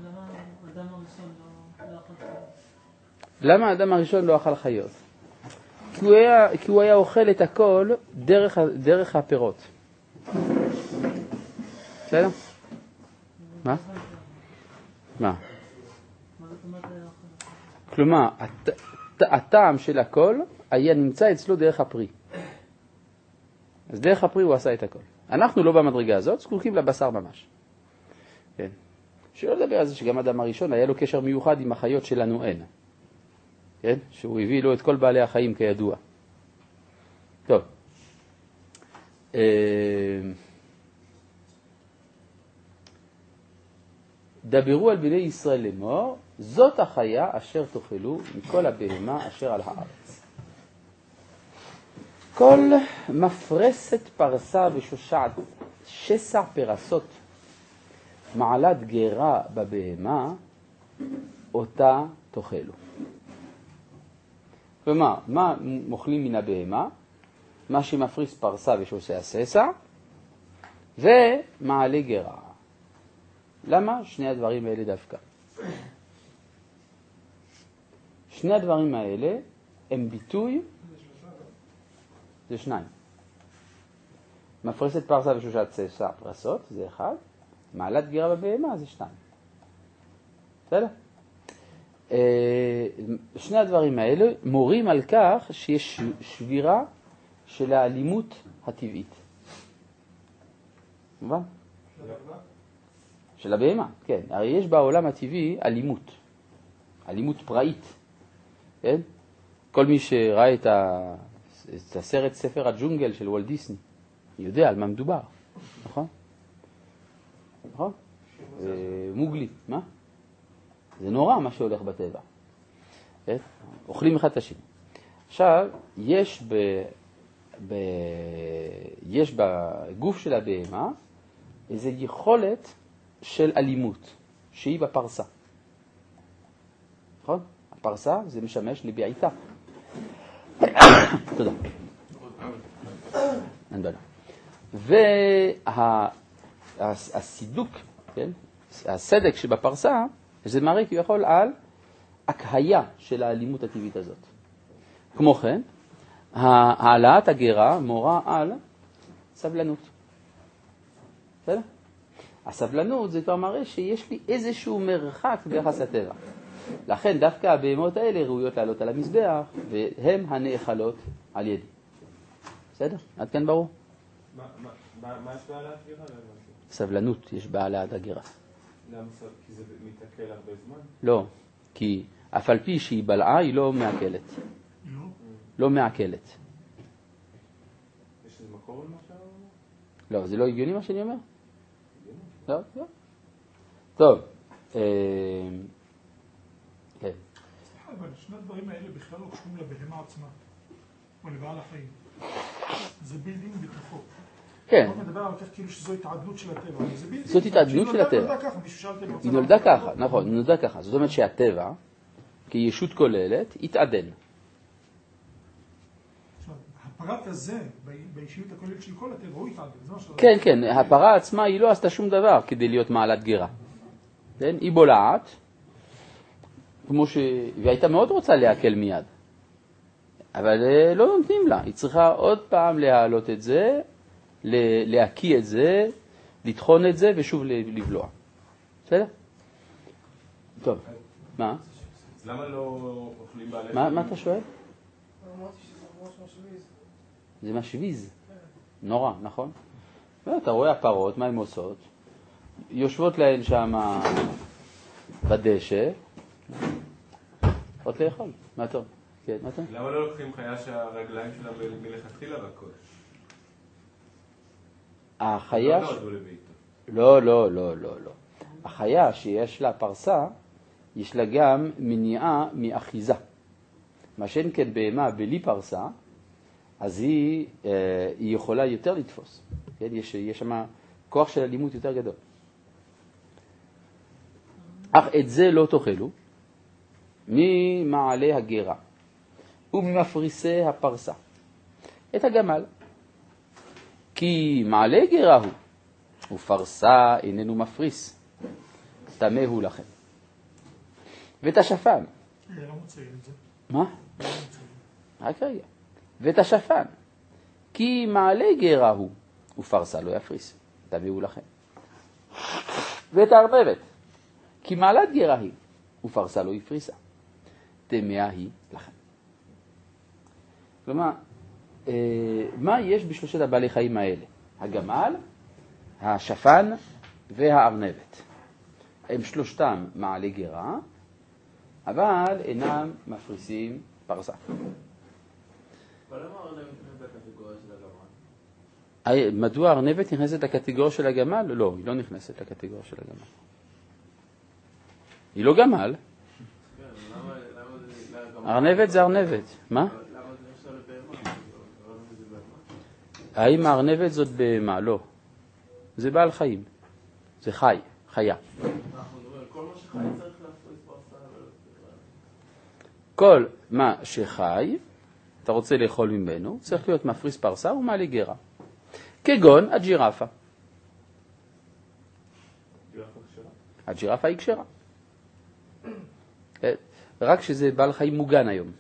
למה האדם הראשון לא אכל חיות? למה האדם הראשון לא אכל חיות? כי הוא היה, כי הוא היה אוכל את הכל דרך, דרך הפירות. בסדר? מה? מה? כלומר, הט, הטעם של הכל היה נמצא אצלו דרך הפרי. אז דרך הפרי הוא עשה את הכל. אנחנו לא במדרגה הזאת, זקוקים לבשר ממש. כן. שלא לדבר על זה שגם האדם הראשון היה לו קשר מיוחד עם החיות שלנו אין. כן? שהוא הביא לו את כל בעלי החיים כידוע. טוב. דברו על בני ישראל לאמור, זאת החיה אשר תאכלו מכל הבהמה אשר על הארץ. כל מפרסת פרסה ושושעת שסע פרסות מעלת גרה בבהמה, אותה תאכלו. כלומר, מה מוכלים מן הבהמה? מה שמפריס פרסה ושושע שסע, ומעלה גרה. למה? שני הדברים האלה דווקא. שני הדברים האלה הם ביטוי, זה שניים. מפרסת פרסה ושושעת שסע פרסות, זה אחד. מעלת גרה בבהמה, זה שתיים. בסדר? שני הדברים האלה מורים על כך שיש שבירה של האלימות הטבעית. מובן? של הבהמה, כן. הרי יש בעולם הטבעי אלימות. אלימות פראית. כן? כל מי שראה את, ה... את הסרט ספר הג'ונגל של וולט דיסני, יודע על מה מדובר. נכון? נכון? מוגלי, מה? זה נורא מה שהולך בטבע. אוכלים אחד את השני. עכשיו, יש, ב... ב... יש בגוף של הבהמה איזו יכולת של אלימות, שהיא בפרסה. נכון? הפרסה זה משמש לבעיטה. תודה. אין בעיה. והסידוק, כן? הסדק שבפרסה, זה מראה כביכול על הקהייה של האלימות הטבעית הזאת. כמו כן, העלאת הגרה מורה על סבלנות. בסדר? הסבלנות זה כבר מראה שיש לי איזשהו מרחק ביחס לטבע. לכן דווקא הבהמות האלה ראויות לעלות על המזבח, והן הנאכלות על ידי. בסדר? עד כאן ברור? מה יש בהעלאת גרה? סבלנות יש בהעלאת הגרה. למה? כי זה מתעכל הרבה זמן? לא, כי אף על פי שהיא בלעה, היא לא מעכלת. לא. לא מעכלת. יש איזה מקור למה שאתה אומר? לא, זה לא הגיוני מה שאני אומר? לא, לא. טוב. כן. אבל שני הדברים האלה בכלל לא קשורים לבהמה עצמה, או לבעל החיים. זה בילדין בתוכו. כן. הוא מדבר על כך כאילו שזו התעדלות של הטבע. זאת התעדלות של הטבע. היא נולדה ככה, נכון, היא נולדה ככה. זאת אומרת שהטבע, כישות כוללת, התעדן. הפרט הזה, באישיות הכוללת של כל הטבע, הוא התעדל. כן, כן, הפרה עצמה היא לא עשתה שום דבר כדי להיות מעלת גרה. כן? היא בולעת, כמו ש... והייתה מאוד רוצה להקל מיד. אבל לא נותנים לה. היא צריכה עוד פעם להעלות את זה, להקיא את זה, לטחון את זה ושוב לבלוע. בסדר? טוב. מה? אז למה לא אוכלים בעלי מה חיים? מה אתה שואל? אמרתי שזה ממש משוויז. זה משוויז. נורא, נכון? אתה רואה הפרות, מה הן עושות? יושבות להן שם בדשא, עוד לאכול. מה טוב? כן, מה טוב? למה לא לוקחים חיה שהרגליים שלה מלכתחילה והכל? החיה... לא ש- נועדו לביתו. לא, לא, לא, לא, לא. החיה שיש לה פרסה, יש לה גם מניעה מאחיזה. מה שאין כן בהמה בלי פרסה, אז היא, אה, היא יכולה יותר לתפוס. כן? יש, יש שם כוח של אלימות יותר גדול. אך את זה לא תאכלו ממעלה הגרה וממפריסי הפרסה. את הגמל. כי מעלה גרה הוא, ופרסה איננו מפריס. טמא הוא לכם. ואת השפן. לא מציין את זה. מה? רק רגע. ואת השפן. כי מעלה גרה הוא, ופרסה לא יפריס. טמא הוא לכם. ואת הארנבת. כי מעלת גרה היא, ופרסה לא יפריסה. טמאה היא לכם. כלומר, מה יש בשלושת הבעלי חיים האלה? הגמל, השפן והארנבת. הם שלושתם מעלי גרה, אבל אינם מפריסים פרסה. אבל למה הארנבת נכנסת לקטגוריה של הגמל? מדוע הארנבת נכנסת לקטגוריה של הגמל? לא, היא לא נכנסת לקטגוריה של הגמל. היא לא גמל. כן, למה זה לגמל? ארנבת זה ארנבת. מה? למה זה נחשב לבהמה? הארנבת זה בהמה? האם הארנבת זאת בהמה? לא. זה בעל חיים. זה חי, חיה. אנחנו מדברים על כל מה שחי צריך להפריס פרסה. כל מה שחי, אתה רוצה לאכול ממנו, צריך להיות מפריס פרסה ומעלה גרה. כגון הג'ירפה. הג'ירפה היא כשרה. רק שזה בעל חיים מוגן היום.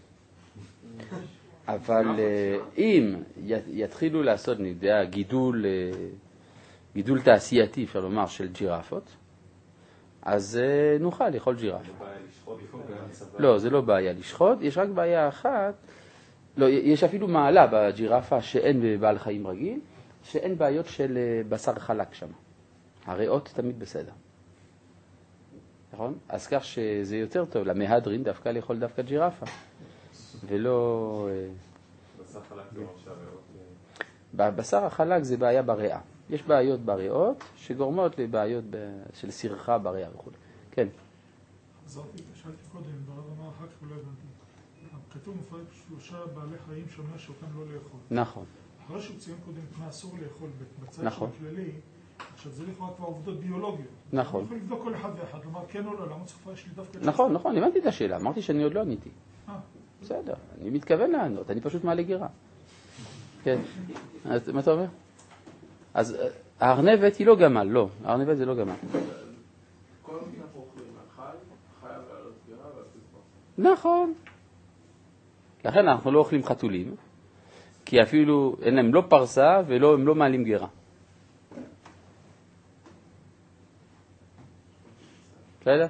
אבל אם יתחילו לעשות, אני יודע, גידול, גידול תעשייתי, אפשר לומר, של ג'ירפות, אז נוכל לאכול ג'ירפה. לא, זה לא בעיה לשחוט, יש רק בעיה אחת, לא, יש אפילו מעלה בג'ירפה שאין בבעל חיים רגיל, שאין בעיות של בשר חלק שם. הריאות תמיד בסדר. נכון? אז כך שזה יותר טוב למהדרין דווקא לאכול דווקא ג'ירפה, ולא... בשר חלק זה ממש הריאות. בבשר החלק זה בעיה בריאה. יש בעיות בריאות שגורמות לבעיות של סרחה בריאה וכו'. כן. חזרתי, שאלתי קודם, ברב אמר אחר כך ולא הבנתי. כתוב מפרט שלושה בעלי חיים שומע שאותם לא לאכול. נכון. אחרי שהוא ציין קודם מה אסור לאכול בצד נכון. של הכללי, עכשיו זה לכאורה כבר עובדות ביולוגיות. נכון. אני יכול לבדוק כל אחד ואחד, לומר כן או לא, למה צריך יש לי דווקא... נכון, נכון, הבנתי את השאלה, אמרתי שאני עוד לא עניתי. אה. בסדר, אני מתכוון לענות, אני פשוט מעלה גרה. כן, אז מה אתה אומר? אז הארנבת היא לא גמל, לא, הארנבת זה לא גמל. כל מה שאנחנו אוכלים, החי, חייב לעלות גרה ולהפריס פרסה. נכון. לכן אנחנו לא אוכלים חתולים, כי אפילו אין להם לא פרסה והם לא מעלים גרה. בסדר?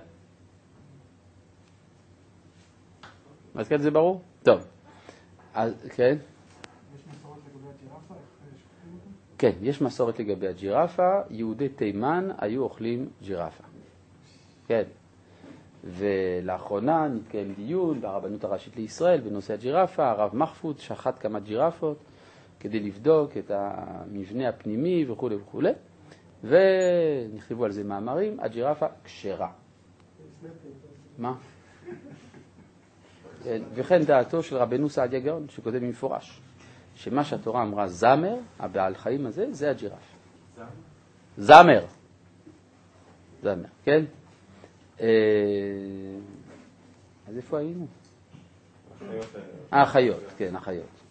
אז כן, זה ברור? טוב. אז, כן? יש מסורת לגבי הג'ירפה? איך שוכחים אותם? כן, יש מסורת לגבי הג'ירפה. יהודי תימן היו אוכלים ג'ירפה. כן. ולאחרונה נתקיים דיון ברבנות הראשית לישראל בנושא הג'ירפה. הרב מחפוד שחט כמה ג'ירפות כדי לבדוק את המבנה הפנימי וכו' וכו'. ונכתבו על זה מאמרים. הג'ירפה כשרה. מה? וכן דעתו של רבנו סעדיה גאון שכותב במפורש שמה שהתורה אמרה זמר, הבעל חיים הזה, זה הג'ירף. זמר. זמר, כן? אז איפה היינו? החיות, כן, החיות.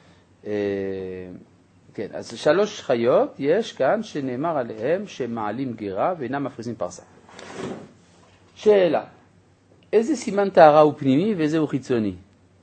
כן, אז שלוש חיות יש כאן שנאמר עליהם שמעלים גרה ואינם מפריסים פרסה. שאלה, איזה סימן טהרה הוא פנימי ואיזה הוא חיצוני?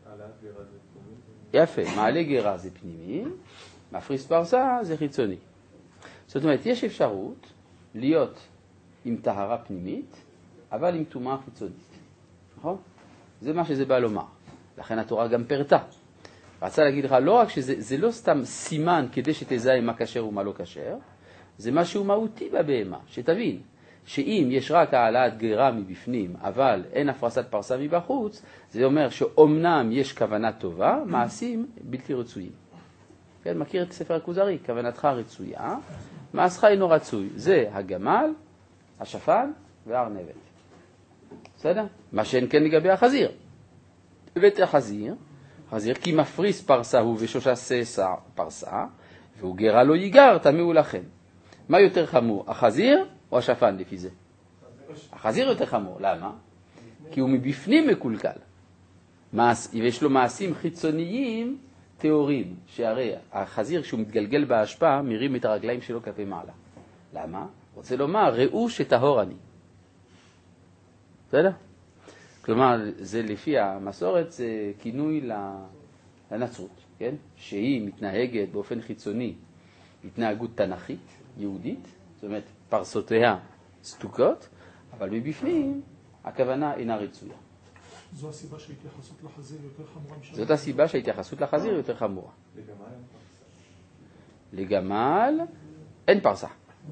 יפה, מעלה גרה זה פנימי, מפריס פרסה זה חיצוני. זאת אומרת, יש אפשרות להיות עם טהרה פנימית, אבל עם טומאה חיצונית. נכון? זה מה שזה בא לומר. לכן התורה גם פרטה. רצה להגיד לך, לא רק שזה זה לא סתם סימן כדי שתזהה מה כשר ומה לא כשר, זה משהו מהותי בבהמה, שתבין, שאם יש רק העלאת גרה מבפנים, אבל אין הפרסת פרסה מבחוץ, זה אומר שאומנם יש כוונה טובה, מעשים בלתי רצויים. כן, מכיר את ספר הכוזרי, כוונתך רצויה, מעשך אינו רצוי. זה הגמל, השפן והארנבת. בסדר? מה שאין כן לגבי החזיר. ואת החזיר, חזיר כי מפריס פרסה הוא ושלושה ססע פרסה, והוא גרה לא ייגר, תמיעו לכם. מה יותר חמור, החזיר או השפן לפי זה? החזיר יותר חמור, למה? כי הוא מבפנים מקולקל. ויש לו מעשים חיצוניים תיאוריים, שהרי החזיר כשהוא מתגלגל בהשפעה מרים את הרגליים שלו כלפי מעלה. למה? רוצה לומר, ראו שטהור אני. בסדר? כלומר, זה לפי המסורת, זה כינוי לנצרות, כן? שהיא מתנהגת באופן חיצוני, התנהגות תנכית, יהודית, זאת אומרת, פרסותיה סתוקות, אבל מבפנים הכוונה אינה רצויה. זו הסיבה שההתייחסות לחזיר יותר חמורה משל... זאת הסיבה שההתייחסות לחזיר יותר חמורה. לגמל אין פרסה. לגמל אין פרסה.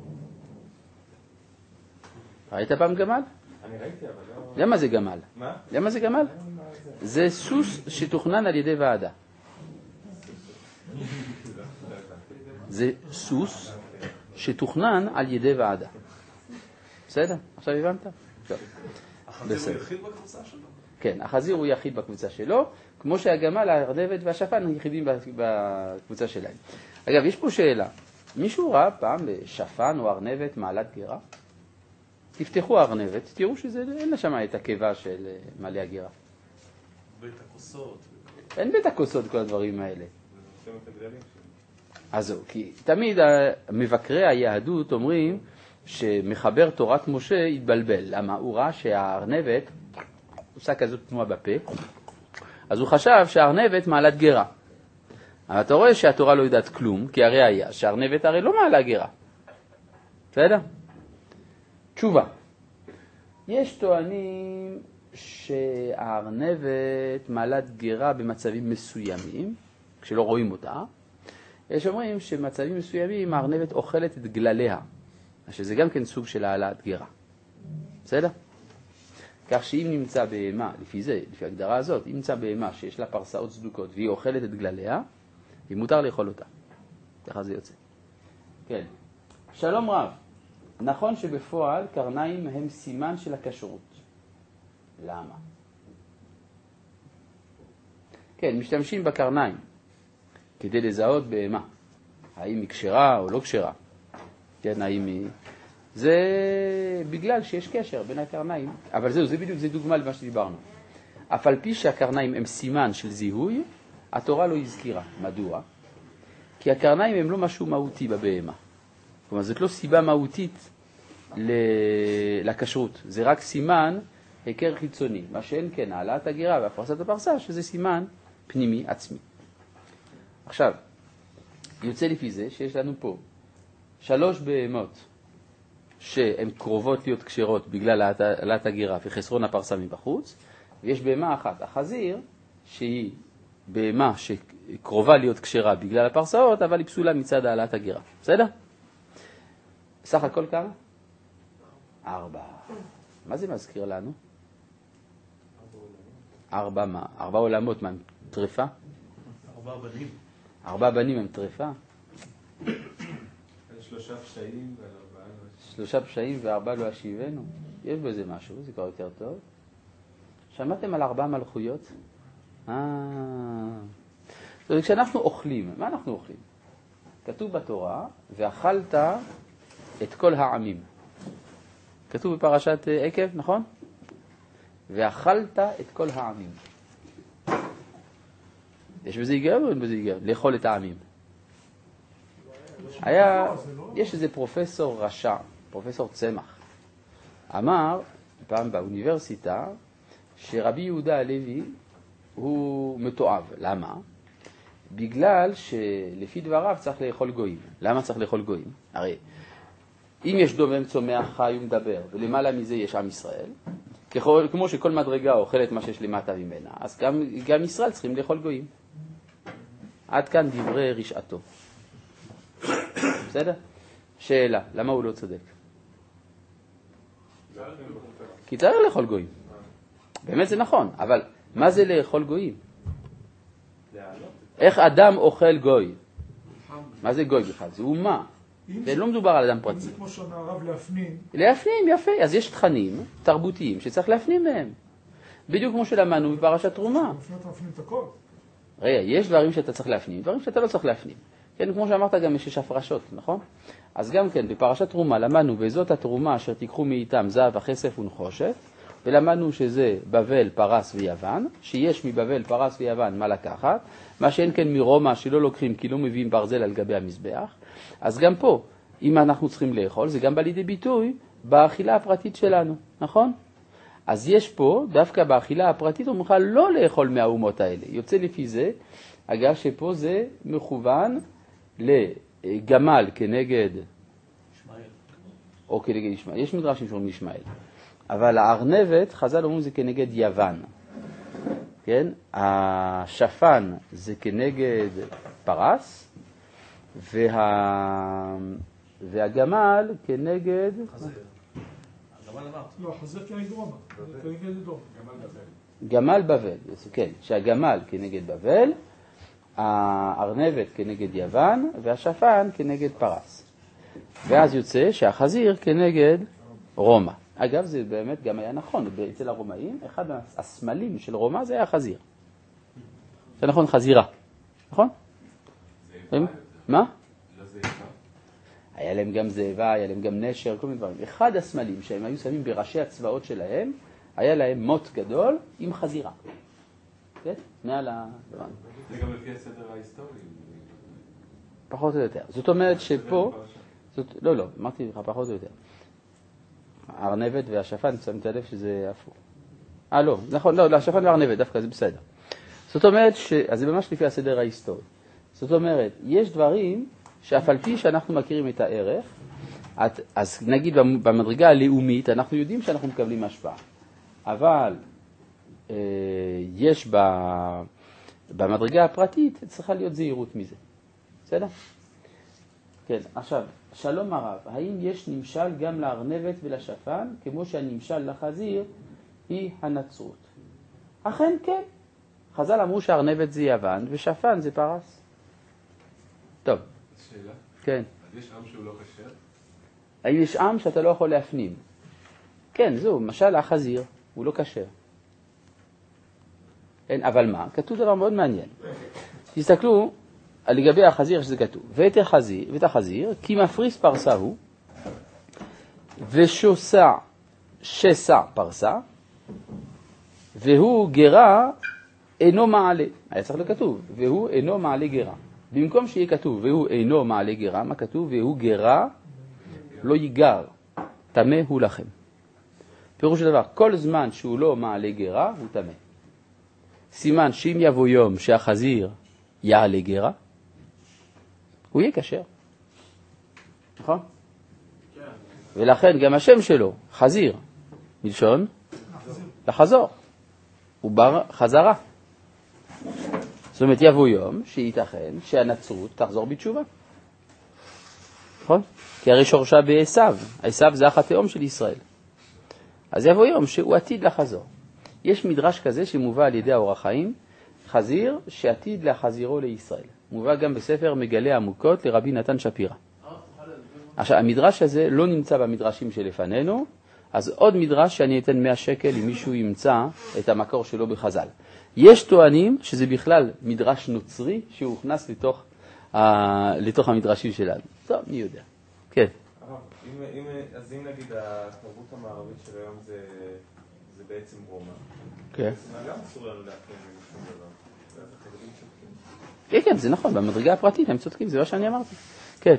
ראית פעם גמל? אני ראיתי, אבל לא... למה זה גמל? מה? למה זה גמל? זה סוס שתוכנן על ידי ועדה. זה סוס שתוכנן על ידי ועדה. בסדר? עכשיו הבנת? החזיר הוא יחיד בקבוצה שלו? כן, החזיר הוא יחיד בקבוצה שלו, כמו שהגמל, הארנבת והשפן היחידים בקבוצה שלהם. אגב, יש פה שאלה. מישהו ראה פעם לשפן או ארנבת מעלת גרה? תפתחו הארנבת, תראו שאין לה שם את הקיבה של מעלה הגרה. בית הכוסות. אין בית הכוסות כל הדברים האלה. זה את הגדלים שלי. אז זהו, כי תמיד מבקרי היהדות אומרים שמחבר תורת משה התבלבל. למה? הוא ראה שהארנבת עושה כזאת תנועה בפה, אז הוא חשב שהארנבת מעלת גרה. אבל אתה רואה שהתורה לא יודעת כלום, כי הרי היה שהארנבת הרי לא מעלה גרה. בסדר? תשובה. יש טוענים שהארנבת מעלת גרה במצבים מסוימים, כשלא רואים אותה. יש אומרים שבמצבים מסוימים הארנבת אוכלת את גלליה, שזה גם כן סוג של העלאת גרה. בסדר? כך שאם נמצא בהמה, לפי זה, לפי ההגדרה הזאת, אם נמצא בהמה שיש לה פרסאות צדוקות והיא אוכלת את גלליה, היא מותר לאכול אותה. ככה זה יוצא. כן. שלום רב. נכון שבפועל קרניים הם סימן של הכשרות. למה? כן, משתמשים בקרניים כדי לזהות בהמה. האם היא כשרה או לא כשרה. כן, האם היא... זה בגלל שיש קשר בין הקרניים. אבל זהו, זה בדיוק, זה דוגמה למה שדיברנו. אף על פי שהקרניים הם סימן של זיהוי, התורה לא הזכירה. מדוע? כי הקרניים הם לא משהו מהותי בבהמה. כלומר, זאת לא סיבה מהותית לכשרות. זה רק סימן היכר חיצוני. מה שאין כן, העלאת הגרה והפרסת הפרסה, שזה סימן פנימי עצמי. עכשיו, יוצא לפי זה שיש לנו פה שלוש בהמות שהן קרובות להיות כשרות בגלל העלאת הגרה וחסרון הפרסה מבחוץ, ויש בהמה אחת, החזיר, שהיא בהמה שקרובה להיות כשרה בגלל הפרסאות, אבל היא פסולה מצד העלאת הגרה. בסדר? סך הכל כמה? ארבע. מה זה מזכיר לנו? ארבע מה? ארבע עולמות, מה הם טרפה? ארבע בנים. ארבע בנים הם טרפה? שלושה פשעים וארבעה לא אשיבנו. שלושה פשעים וארבעה לא אשיבנו. יש בזה משהו, זה כבר יותר טוב. שמעתם על ארבע מלכויות? אה... זאת אומרת, כשאנחנו אוכלים, מה אנחנו אוכלים? כתוב בתורה, ואכלת את כל העמים. כתוב בפרשת עקב, נכון? ואכלת את כל העמים. יש בזה היגיון או אין בזה היגיון? לאכול את העמים. היה, יש איזה פרופסור רשע, פרופסור צמח, אמר פעם באוניברסיטה שרבי יהודה הלוי הוא מתועב. למה? בגלל שלפי דבריו צריך לאכול גויים. למה צריך לאכול גויים? הרי אם יש דומם צומח חי ומדבר, ולמעלה מזה יש עם ישראל, ככל, כמו שכל מדרגה אוכלת מה שיש למטה ממנה, אז גם, גם ישראל צריכים לאכול גויים. עד כאן דברי רשעתו. בסדר? שאלה, למה הוא לא צודק? כי צריך לאכול גויים. באמת זה נכון, אבל מה זה לאכול גויים? איך אדם אוכל גוי? מה זה גוי בכלל? זה אומה. זה לא מדובר על אדם פרטי. זה כמו שעונה הרב להפנים. להפנים, יפה. אז יש תכנים תרבותיים שצריך להפנים מהם. בדיוק כמו שלמדנו בפרשת תרומה. לפני אתה מפנים את הכל. רגע, יש דברים שאתה צריך להפנים, דברים שאתה לא צריך להפנים. כן, כמו שאמרת גם יש הפרשות, נכון? אז גם כן, בפרשת תרומה למדנו, וזאת התרומה אשר תיקחו מאיתם זהב וכסף ונחושת, ולמדנו שזה בבל, פרס ויוון, שיש מבבל, פרס ויוון מה לקחת, מה שאין כן מרומא שלא לוקחים כי לא מביאים ברזל על גבי המזבח. אז גם פה, אם אנחנו צריכים לאכול, זה גם בא לידי ביטוי באכילה הפרטית שלנו, נכון? אז יש פה, דווקא באכילה הפרטית, הוא מוכן לא לאכול מהאומות האלה. יוצא לפי זה, אגב שפה זה מכוון לגמל כנגד ישמעאל, או כנגד ישמעאל. יש מדרשים שאומרים ישמעאל. אבל הארנבת, חז"ל אומרים זה כנגד יוון. כן? השפן זה כנגד פרס, וה... והגמל כנגד... חזיר. הגמל אמרת. לא, חזיר כנגד רומא. כנגד דור. גמל בבל. כן, שהגמל כנגד בבל, הארנבת כנגד יוון, והשפן כנגד פרס. ואז יוצא שהחזיר כנגד רומא. אגב, זה באמת גם היה נכון, אצל הרומאים, אחד הסמלים של רומא זה היה חזיר. זה נכון, חזירה. נכון? זאבה. מה? לא זאבה. היה להם גם זאבה, היה להם גם נשר, כל מיני דברים. אחד הסמלים שהם היו שמים בראשי הצבאות שלהם, היה להם מוט גדול עם חזירה. כן? מעל ה... זה גם לפי הסדר ההיסטורי. פחות או יותר. זאת אומרת שפה... זאת... לא, לא, אמרתי לך פחות או יותר. הארנבת והשפן, שמת לב שזה הפוך. אה, לא, נכון, לא, השפן והארנבת, דווקא זה בסדר. זאת אומרת ש... אז זה ממש לפי הסדר ההיסטורי. זאת אומרת, יש דברים שאף על פי שאנחנו מכירים את הערך, אז נגיד במדרגה הלאומית, אנחנו יודעים שאנחנו מקבלים השפעה. אבל אה, יש ב... במדרגה הפרטית, צריכה להיות זהירות מזה. בסדר? כן, עכשיו, שלום הרב, האם יש נמשל גם לארנבת ולשפן, כמו שהנמשל לחזיר היא הנצרות? אכן כן. חז"ל אמרו שהארנבת זה יוון ושפן זה פרס. טוב. שאלה? כן. אז יש עם שהוא לא כשר? האם יש עם שאתה לא יכול להפנים? כן, זהו, משל החזיר, הוא לא כשר. כן, אבל מה? כתוב דבר מאוד מעניין. תסתכלו לגבי החזיר שזה כתוב. ואת החזיר, ואת החזיר, כי מפריס פרסה הוא, ושוסע שסע פרסה, והוא גרה אינו מעלה. היה צריך לכתוב, והוא אינו מעלה גרה. במקום שיהיה כתוב, והוא אינו מעלה גרה, מה כתוב? והוא גרה לא ייגר, תמה הוא לכם. פירוש הדבר, כל זמן שהוא לא מעלה גרה, הוא תמה. סימן שאם יבוא יום שהחזיר יעלה גרה, הוא יהיה כשר. נכון? כן. ולכן גם השם שלו, חזיר, מלשון, לחזור. הוא בר חזרה. זאת אומרת, יבוא יום שייתכן שהנצרות תחזור בתשובה. נכון? כי הרי שורשה בעשיו. עשיו זה אח התאום של ישראל. אז יבוא יום שהוא עתיד לחזור. יש מדרש כזה שמובא על ידי האור החיים, חזיר שעתיד לחזירו לישראל. מובא גם בספר מגלה עמוקות לרבי נתן שפירא. עכשיו, המדרש הזה לא נמצא במדרשים שלפנינו, אז עוד מדרש שאני אתן מאה שקל אם מישהו ימצא את המקור שלו בחז"ל. יש טוענים שזה בכלל מדרש נוצרי שהוכנס לתוך, uh, לתוך המדרשים שלנו. טוב, מי יודע. כן. אם, אם, אז אם נגיד התרבות המערבית של היום זה, זה בעצם רומא. כן. גם אסור לנו להפנים משום דבר. כן, כן, זה נכון, במדרגה הפרטית הם צודקים, זה מה שאני אמרתי. כן.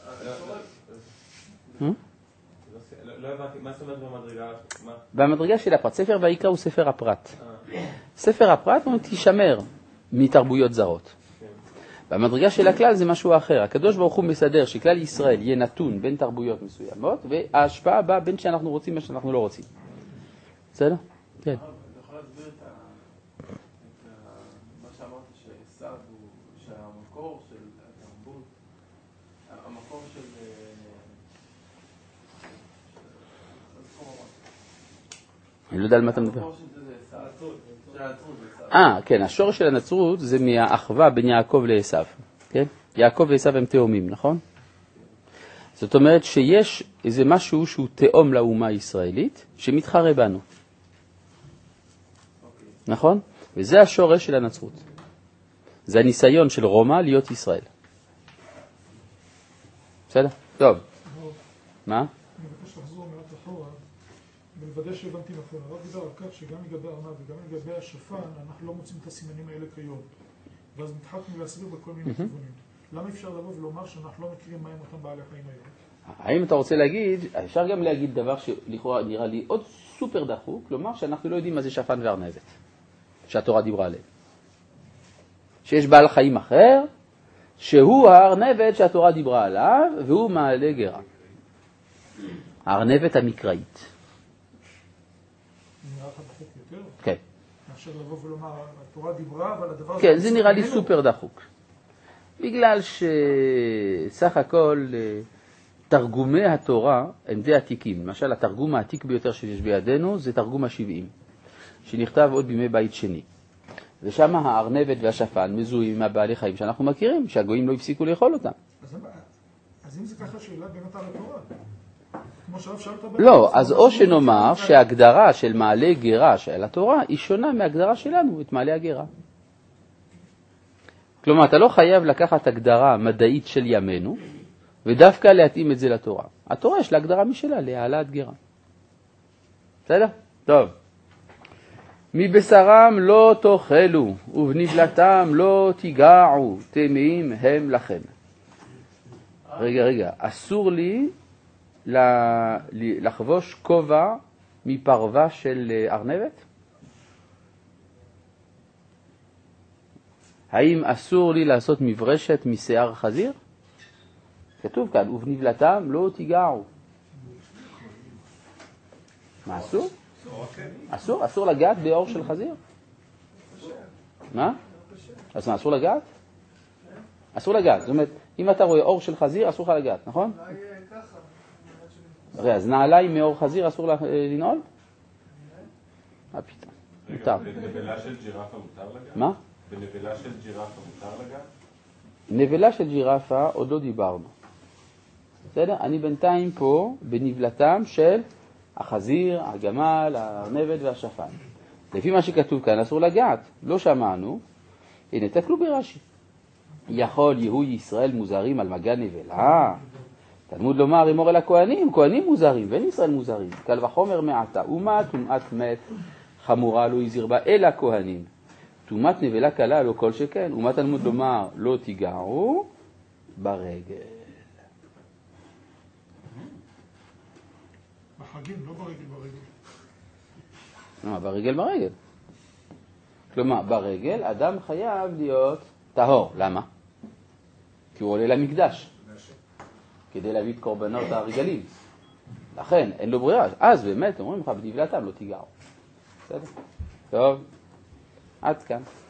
לא הבנתי, מה זאת אומרת במדרגה? במדרגה של הפרט, ספר ויקרא הוא ספר הפרט. ספר הפרט הוא תישמר מתרבויות זרות. במדרגה של הכלל זה משהו אחר. הקדוש ברוך הוא מסדר שכלל ישראל יהיה נתון בין תרבויות מסוימות, וההשפעה באה בין שאנחנו רוצים ובין שאנחנו לא רוצים. בסדר? כן. אני יכול להסביר את מה שאמרת שעשיו הוא שהמקור של התרבות, המקור של... אני לא יודע על מה אתה מדבר. אה, כן, השורש של הנצרות זה מהאחווה בין יעקב לעשיו. כן? יעקב ועשיו הם תאומים, נכון? זאת אומרת שיש איזה משהו שהוא תאום לאומה הישראלית שמתחרה בנו. נכון? וזה השורש של הנצרות. זה הניסיון של רומא להיות ישראל. בסדר? טוב. מה? אני מבקש לחזור מעט אחורה, ולוודא שהבנתי נכון. הרב דיבר על כך שגם לגבי ארנב וגם לגבי השפן, אנחנו לא מוצאים את הסימנים האלה כיום. ואז נתחקנו להסביר בכל מיני כיוונים. למה אפשר לבוא ולומר שאנחנו לא מכירים מהם אותם בעלי חיים היום? האם אתה רוצה להגיד, אפשר גם להגיד דבר שלכאורה נראה לי עוד סופר דחוק, כלומר שאנחנו לא יודעים מה זה שפן וארנבת, שהתורה דיברה עליהם. שיש בעל חיים אחר, שהוא הארנבת שהתורה דיברה עליו, והוא מעלה גרה. הארנבת המקראית. נראה לך דחוק יותר? כן. מאשר לבוא ולומר, התורה דיברה, אבל הדבר... כן, זה נראה לי סופר דחוק. בגלל שסך הכל תרגומי התורה הם די עתיקים. למשל, התרגום העתיק ביותר שיש בידינו זה תרגום השבעים, שנכתב עוד בימי בית שני. ושם הארנבת והשפן מזוהים עם הבעלי חיים שאנחנו מכירים, שהגויים לא הפסיקו לאכול אותם. אז, אז אם זה ככה שאלה באמת על התורה, כמו שאף שאלת... לא, אז או שנאמר שההגדרה של מעלה גרה של התורה היא שונה מהגדרה שלנו, את מעלה הגרה. כלומר, אתה לא חייב לקחת הגדרה מדעית של ימינו, ודווקא להתאים את זה לתורה. התורה יש לה הגדרה משלה, להעלאת גרה. בסדר? טוב. מבשרם לא תאכלו, ובנבלתם לא תיגעו, טמאים הם לכם. רגע, רגע, אסור לי לחבוש כובע מפרווה של ארנבת? האם אסור לי לעשות מברשת משיער חזיר? כתוב כאן, ובנבלתם לא תיגעו. מה אסור? אסור? אסור לגעת באור של חזיר? מה? אז מה, אסור לגעת? אסור לגעת. זאת אומרת, אם אתה רואה אור של חזיר, אסור לך לגעת, נכון? הרי, אז נעליים מאור חזיר אסור לנעול? מה פתאום? מותר. בנבלה של ג'ירפה מותר לגעת? מה? בנבלה של ג'ירפה מותר לגעת? נבלה של ג'ירפה עוד לא דיברנו. בסדר? אני בינתיים פה בנבלתם של החזיר, הגמל, הארנבת והשפן. לפי מה שכתוב כאן אסור לגעת. לא שמענו. הנה, תקלו ברש"י. יכול יהיו ישראל מוזרים על מגע נבלה. תלמוד לומר אמור אל הכהנים, כהנים מוזרים ואין ישראל מוזרים. קל וחומר מעתה. ומה טומאת מת חמורה לא יזיר בה אל הכהנים. טומאת נבלה קלה לא כל שכן. ומה תלמוד לומר לא תיגעו ברגל. בחגים, לא ברגל ברגל. לא, ברגל ברגל. כלומר, ברגל אדם חייב להיות טהור. למה? כי הוא עולה למקדש. כדי להביא את קורבנות הרגלים. לכן, אין לו ברירה. אז באמת אומרים לך, בנבלתם לא תיגעו. בסדר? טוב. עד כאן.